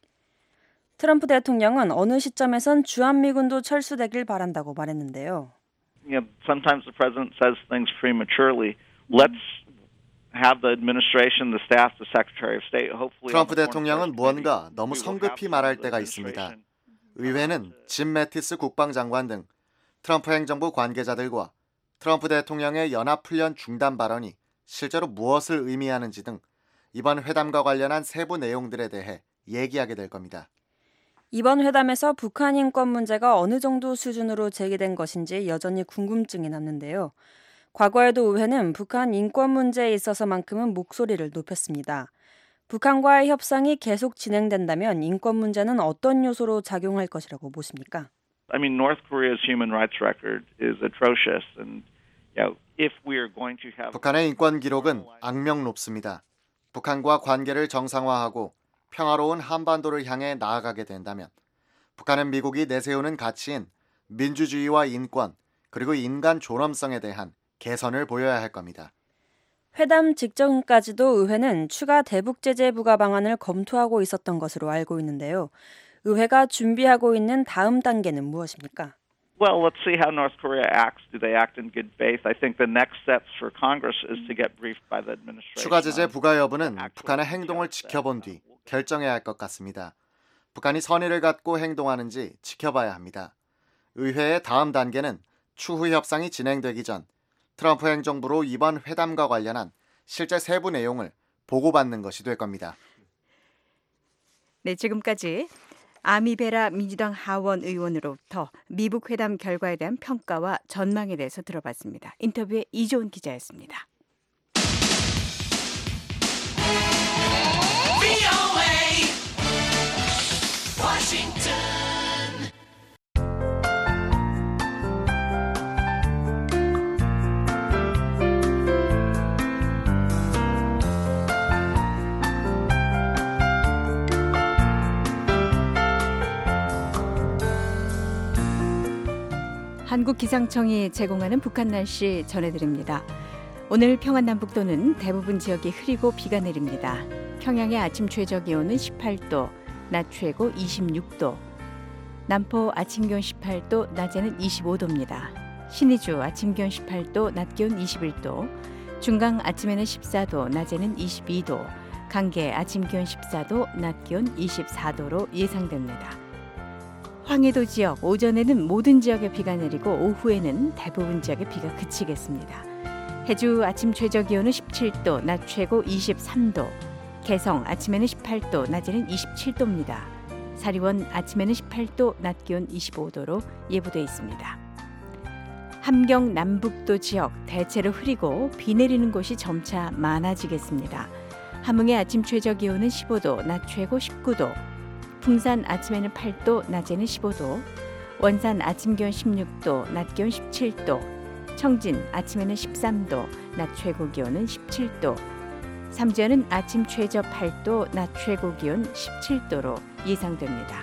트럼프 대통령은 어느 시점에선 주한미군도 철수되길 바란다고 말했는데요. Sometimes the president says things prematurely. Let's have the administration, the staff, the Secretary of State. Hopefully. 트럼프 대통령은 무언가 너무 성급히 말할 때가 있습니다. 의회는 짐 매티스 국방장관 등 트럼프 행정부 관계자들과 트럼프 대통령의 연합훈련 중단 발언이 실제로 무엇을 의미하는지 등 이번 회담과 관련한 세부 내용들에 대해 얘기하게 될 겁니다. 이번 회담에서 북한 인권 문제가 어느 정도 수준으로 제기된 것인지 여전히 궁금증이 남는데요. 과거에도 의회는 북한 인권 문제에 있어서만큼은 목소리를 높였습니다. 북한과의 협상이 계속 진행된다면 인권 문제는 어떤 요소로 작용할 것이라고 보십니까? I mean, North Korea's human rights record is atrocious, and if we are going to have 북한의 인권 기록은 악명높습니다. 북한과 관계를 정상화하고 평화로운 한반도를 향해 나아가게 된다면 북한은 미국이 내세우는 가치인 민주주의와 인권 그리고 인간 존엄성에 대한 개선을 보여야 할 겁니다. 회담 직전까지도 의회는 추가 대북 제재 부과 방안을 검토하고 있었던 것으로 알고 있는데요. 의회가 준비하고 있는 다음 단계는 무엇입니까? Well, let's see how North Korea acts. Do they act in good faith? I think the next steps for Congress is to get briefed by the administration. 추가 제재 부과 여부는 북한의 행동을 지켜본 뒤 결정해야 할 것 같습니다. 북한이 선의를 갖고 행동하는지 지켜봐야 합니다. 의회의 다음 단계는 추후 협상이 진행되기 전 트럼프 행정부로 이번 회담과 관련한 실제 세부 내용을 보고받는 것이 될 겁니다. 네, 지금까지 아미베라 민주당 하원 의원으로부터 미북 회담 결과에 대한 평가와 전망에 대해서 들어봤습니다. 인터뷰의 이조은 기자였습니다. 한국기상청이 제공하는 북한 날씨 전해드립니다. 오늘 평안남북도는 대부분 지역이 흐리고 비가 내립니다. 평양의 아침 최저 기온은 18도, 낮 최고 26도. 남포 아침 기온 18도, 낮에는 25도입니다. 신의주 아침 기온 18도, 낮 기온 21도. 중강 아침에는 14도, 낮에는 22도. 강계 아침 기온 14도, 낮 기온 24도로 예상됩니다. 황해도 지역 오전에는 모든 지역에 비가 내리고 오후에는 대부분 지역에 비가 그치겠습니다. 해주 아침 최저 기온은 17도, 낮 최고 23도. 개성 아침에는 18도, 낮에는 27도입니다. 사리원 아침에는 18도, 낮 기온 25도로 예보돼 있습니다. 함경 남북도 지역 대체로 흐리고 비 내리는 곳이 점차 많아지겠습니다. 함흥의 아침 최저 기온은 15도, 낮 최고 19도. 풍산 아침에는 8도, 낮에는 15도. 원산 아침 기온 16도, 낮 기온 17도. 청진 아침에는 13도, 낮 최고 기온은 17도. 삼지연은 아침 최저 8도, 낮 최고 기온 17도로 예상됩니다.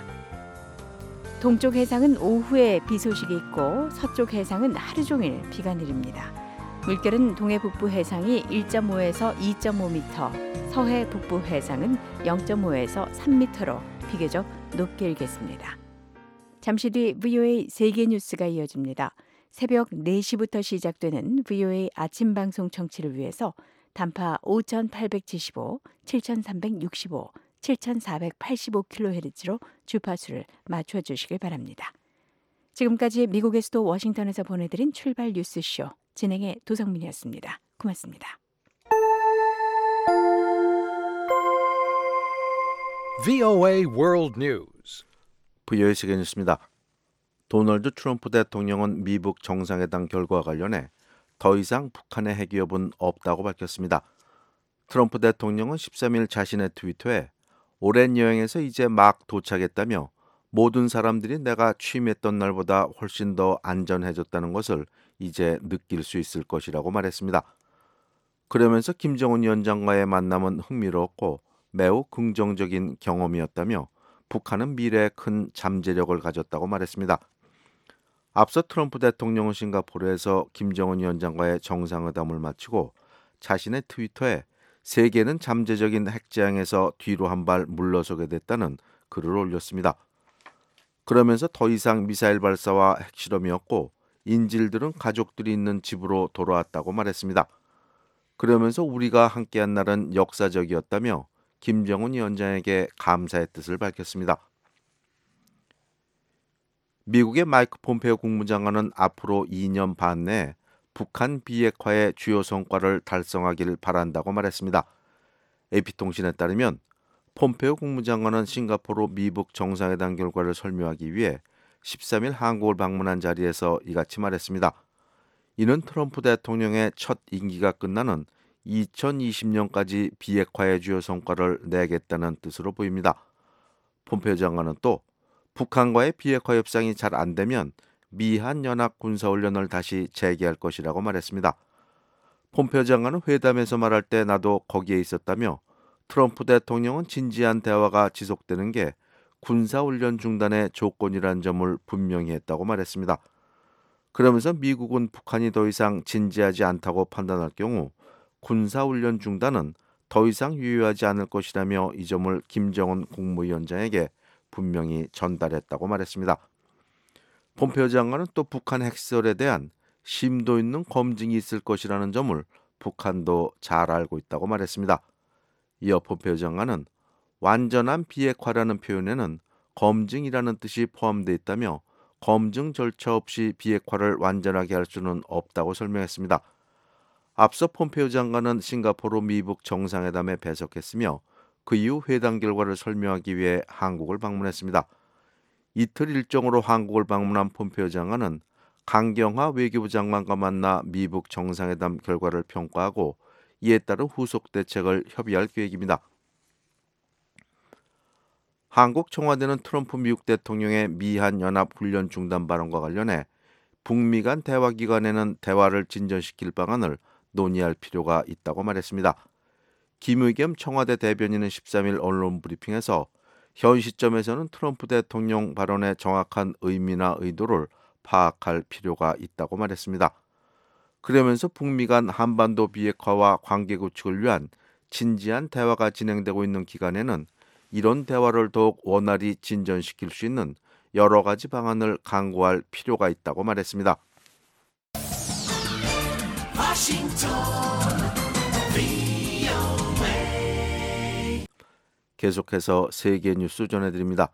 동쪽 해상은 오후에 비 소식이 있고 서쪽 해상은 하루 종일 비가 내립니다. 물결은 동해 북부 해상이 1.5에서 2.5m, 서해 북부 해상은 0.5에서 3m로 비교적 높게 일겠습니다. 잠시 뒤 VOA 세계 뉴스가 이어집니다. 새벽 4시부터 시작되는 VOA 아침 방송 청취를 위해서 단파 5,875, 7,365, 7,485kHz로 주파수를 맞춰주시길 바랍니다. 지금까지 미국의 수도 워싱턴에서 보내드린 출발 뉴스쇼 진행의 도성민이었습니다. 고맙습니다. VOA World News. VOA 세계 뉴스입니다. 도널드 트럼프 대통령은 미북 정상회담 결과와 관련해 더 이상 북한의 핵 위협은 없다고 밝혔습니다. 트럼프 대통령은 13일 자신의 트위터에 오랜 여행에서 이제 막 도착했다며 모든 사람들이 내가 취임했던 날보다 훨씬 더 안전해졌다는 것을 이제 느낄 수 있을 것이라고 말했습니다. 그러면서 김정은 위원장과의 만남은 흥미로웠고 매우 긍정적인 경험이었다며 북한은 미래에 큰 잠재력을 가졌다고 말했습니다. 앞서 트럼프 대통령은 싱가포르에서 김정은 위원장과의 정상회담을 마치고 자신의 트위터에 세계는 잠재적인 핵재앙에서 뒤로 한 발 물러서게 됐다는 글을 올렸습니다. 그러면서 더 이상 미사일 발사와 핵실험이 없고 인질들은 가족들이 있는 집으로 돌아왔다고 말했습니다. 그러면서 우리가 함께한 날은 역사적이었다며 김정은 위원장에게 감사의 뜻을 밝혔습니다. 미국의 마이크 폼페오 국무장관은 앞으로 2년 반 내에 북한 비핵화의 주요 성과를 달성하길 바란다고 말했습니다. AP통신에 따르면 폼페오 국무장관은 싱가포르 미북 정상회담 결과를 설명하기 위해 13일 한국을 방문한 자리에서 이같이 말했습니다. 이는 트럼프 대통령의 첫 임기가 끝나는 2020년까지 비핵화의 주요 성과를 내겠다는 뜻으로 보입니다. 폼페오 장관은 또 북한과의 비핵화 협상이 잘 안 되면 미한 연합 군사훈련을 다시 재개할 것이라고 말했습니다. 폼페오 장관은 회담에서 말할 때 나도 거기에 있었다며 트럼프 대통령은 진지한 대화가 지속되는 게 군사훈련 중단의 조건이라는 점을 분명히 했다고 말했습니다. 그러면서 미국은 북한이 더 이상 진지하지 않다고 판단할 경우 군사훈련 중단은 더 이상 유효하지 않을 것이라며 이 점을 김정은 국무위원장에게 분명히 전달했다고 말했습니다. 폼페오 장관은 또 북한 핵시설에 대한 심도 있는 검증이 있을 것이라는 점을 북한도 잘 알고 있다고 말했습니다. 이어 폼페오 장관은 완전한 비핵화라는 표현에는 검증이라는 뜻이 포함되어 있다며 검증 절차 없이 비핵화를 완전하게 할 수는 없다고 설명했습니다. 앞서 폼페오 장관은 싱가포르 미북 정상회담에 배석했으며 그 이후 회담 결과를 설명하기 위해 한국을 방문했습니다. 이틀 일정으로 한국을 방문한 폼페오 장관은 강경화 외교부 장관과 만나 미북 정상회담 결과를 평가하고 이에 따른 후속 대책을 협의할 계획입니다. 한국 청와대는 트럼프 미국 대통령의 미한 연합 훈련 중단 발언과 관련해 북미 간 대화 기간에는 대화를 진전시킬 방안을 논의할 필요가 있다고 말했습니다. 김의겸 청와대 대변인은 13일 언론 브리핑에서 현 시점에서는 트럼프 대통령 발언의 정확한 의미나 의도를 파악할 필요가 있다고 말했습니다. 그러면서 북미 간 한반도 비핵화와 관계 구축을 위한 진지한 대화가 진행되고 있는 기간에는 이런 대화를 더욱 원활히 진전시킬 수 있는 여러 가지 방안을 강구할 필요가 있다고 말했습니다. 계속해서 세계 뉴스 전해드립니다.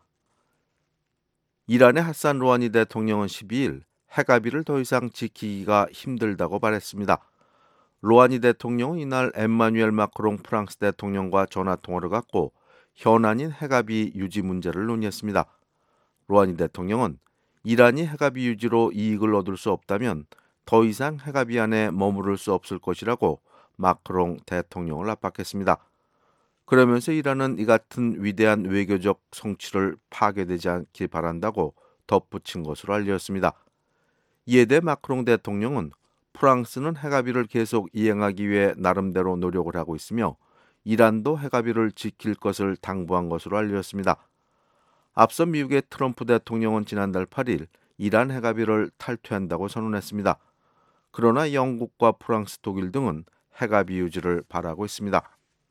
이란의 하산 로하니 대통령은 12일 핵합의를 더 이상 지키기가 힘들다고 말했습니다. 로하니 대통령은 이날 엠마누엘 마크롱 프랑스 대통령과 전화통화를 갖고 현안인 핵합의 유지 문제를 논의했습니다. 로하니 대통령은 이란이 핵합의 유지로 이익을 얻을 수 없다면 더 이상 핵합의 안에 머무를 수 없을 것이라고 마크롱 대통령을 압박했습니다. 그러면서 이란은 이 같은 위대한 외교적 성취를 파괴되지 않길 바란다고 덧붙인 것으로 알려졌습니다. 이에 대해 마크롱 대통령은 프랑스는 핵합의를 계속 이행하기 위해 나름대로 노력을 하고 있으며 이란도 핵합의를 지킬 것을 당부한 것으로 알려졌습니다. 앞서 미국의 트럼프 대통령은 지난달 8일 이란 핵합의를 탈퇴한다고 선언했습니다. 그러나 영국과 프랑스, 독일 등은 핵합의 유지를 바라고 있습니다.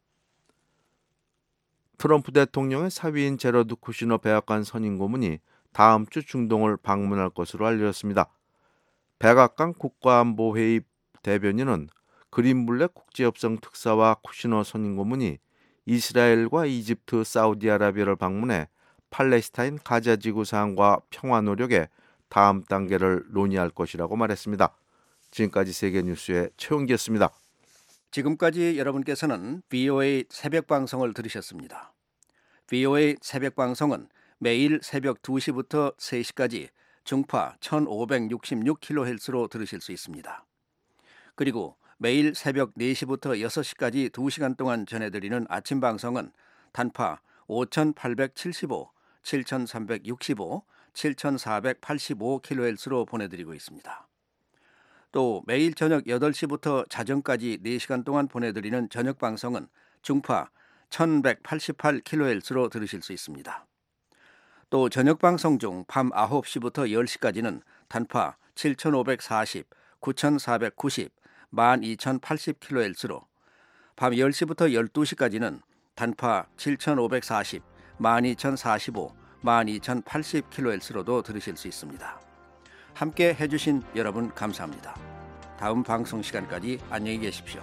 트럼프 대통령의 사위인 제러드 쿠시너 백악관 선임 고문이 다음 주 중동을 방문할 것으로 알려졌습니다. 백악관 국가안보회의 대변인은 그린블랙 국제협상 특사와 쿠시너 선임 고문이 이스라엘과 이집트, 사우디아라비아를 방문해 팔레스타인 가자 지구 사항과 평화 노력의 다음 단계를 논의할 것이라고 말했습니다. 지금까지 세계뉴스의 최홍기였습니다. 지금까지 여러분께서는 VOA 새벽방송을 들으셨습니다. VOA 새벽방송은 매일 새벽 2시부터 3시까지 중파 1566kHz로 들으실 수 있습니다. 그리고 매일 새벽 4시부터 6시까지 2시간 동안 전해드리는 아침 방송은 단파 5875, 7365, 7485kHz로 보내드리고 있습니다. 또 매일 저녁 8시부터 자정까지 4시간 동안 보내드리는 저녁 방송은 중파 1188kHz로 들으실 수 있습니다. 또 저녁 방송 중 밤 9시부터 10시까지는 단파 7540, 9490, 12080kHz로, 밤 10시부터 12시까지는 단파 7540, 12045, 12080kHz로도 들으실 수 있습니다. 함께 해주신 여러분 감사합니다. 다음 방송 시간까지 안녕히 계십시오.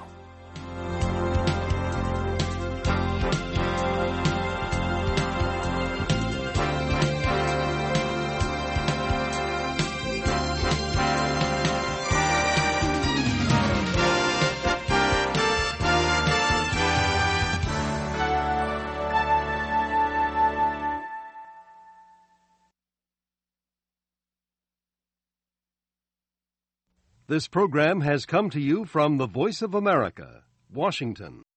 This program has come to you from the Voice of America, Washington.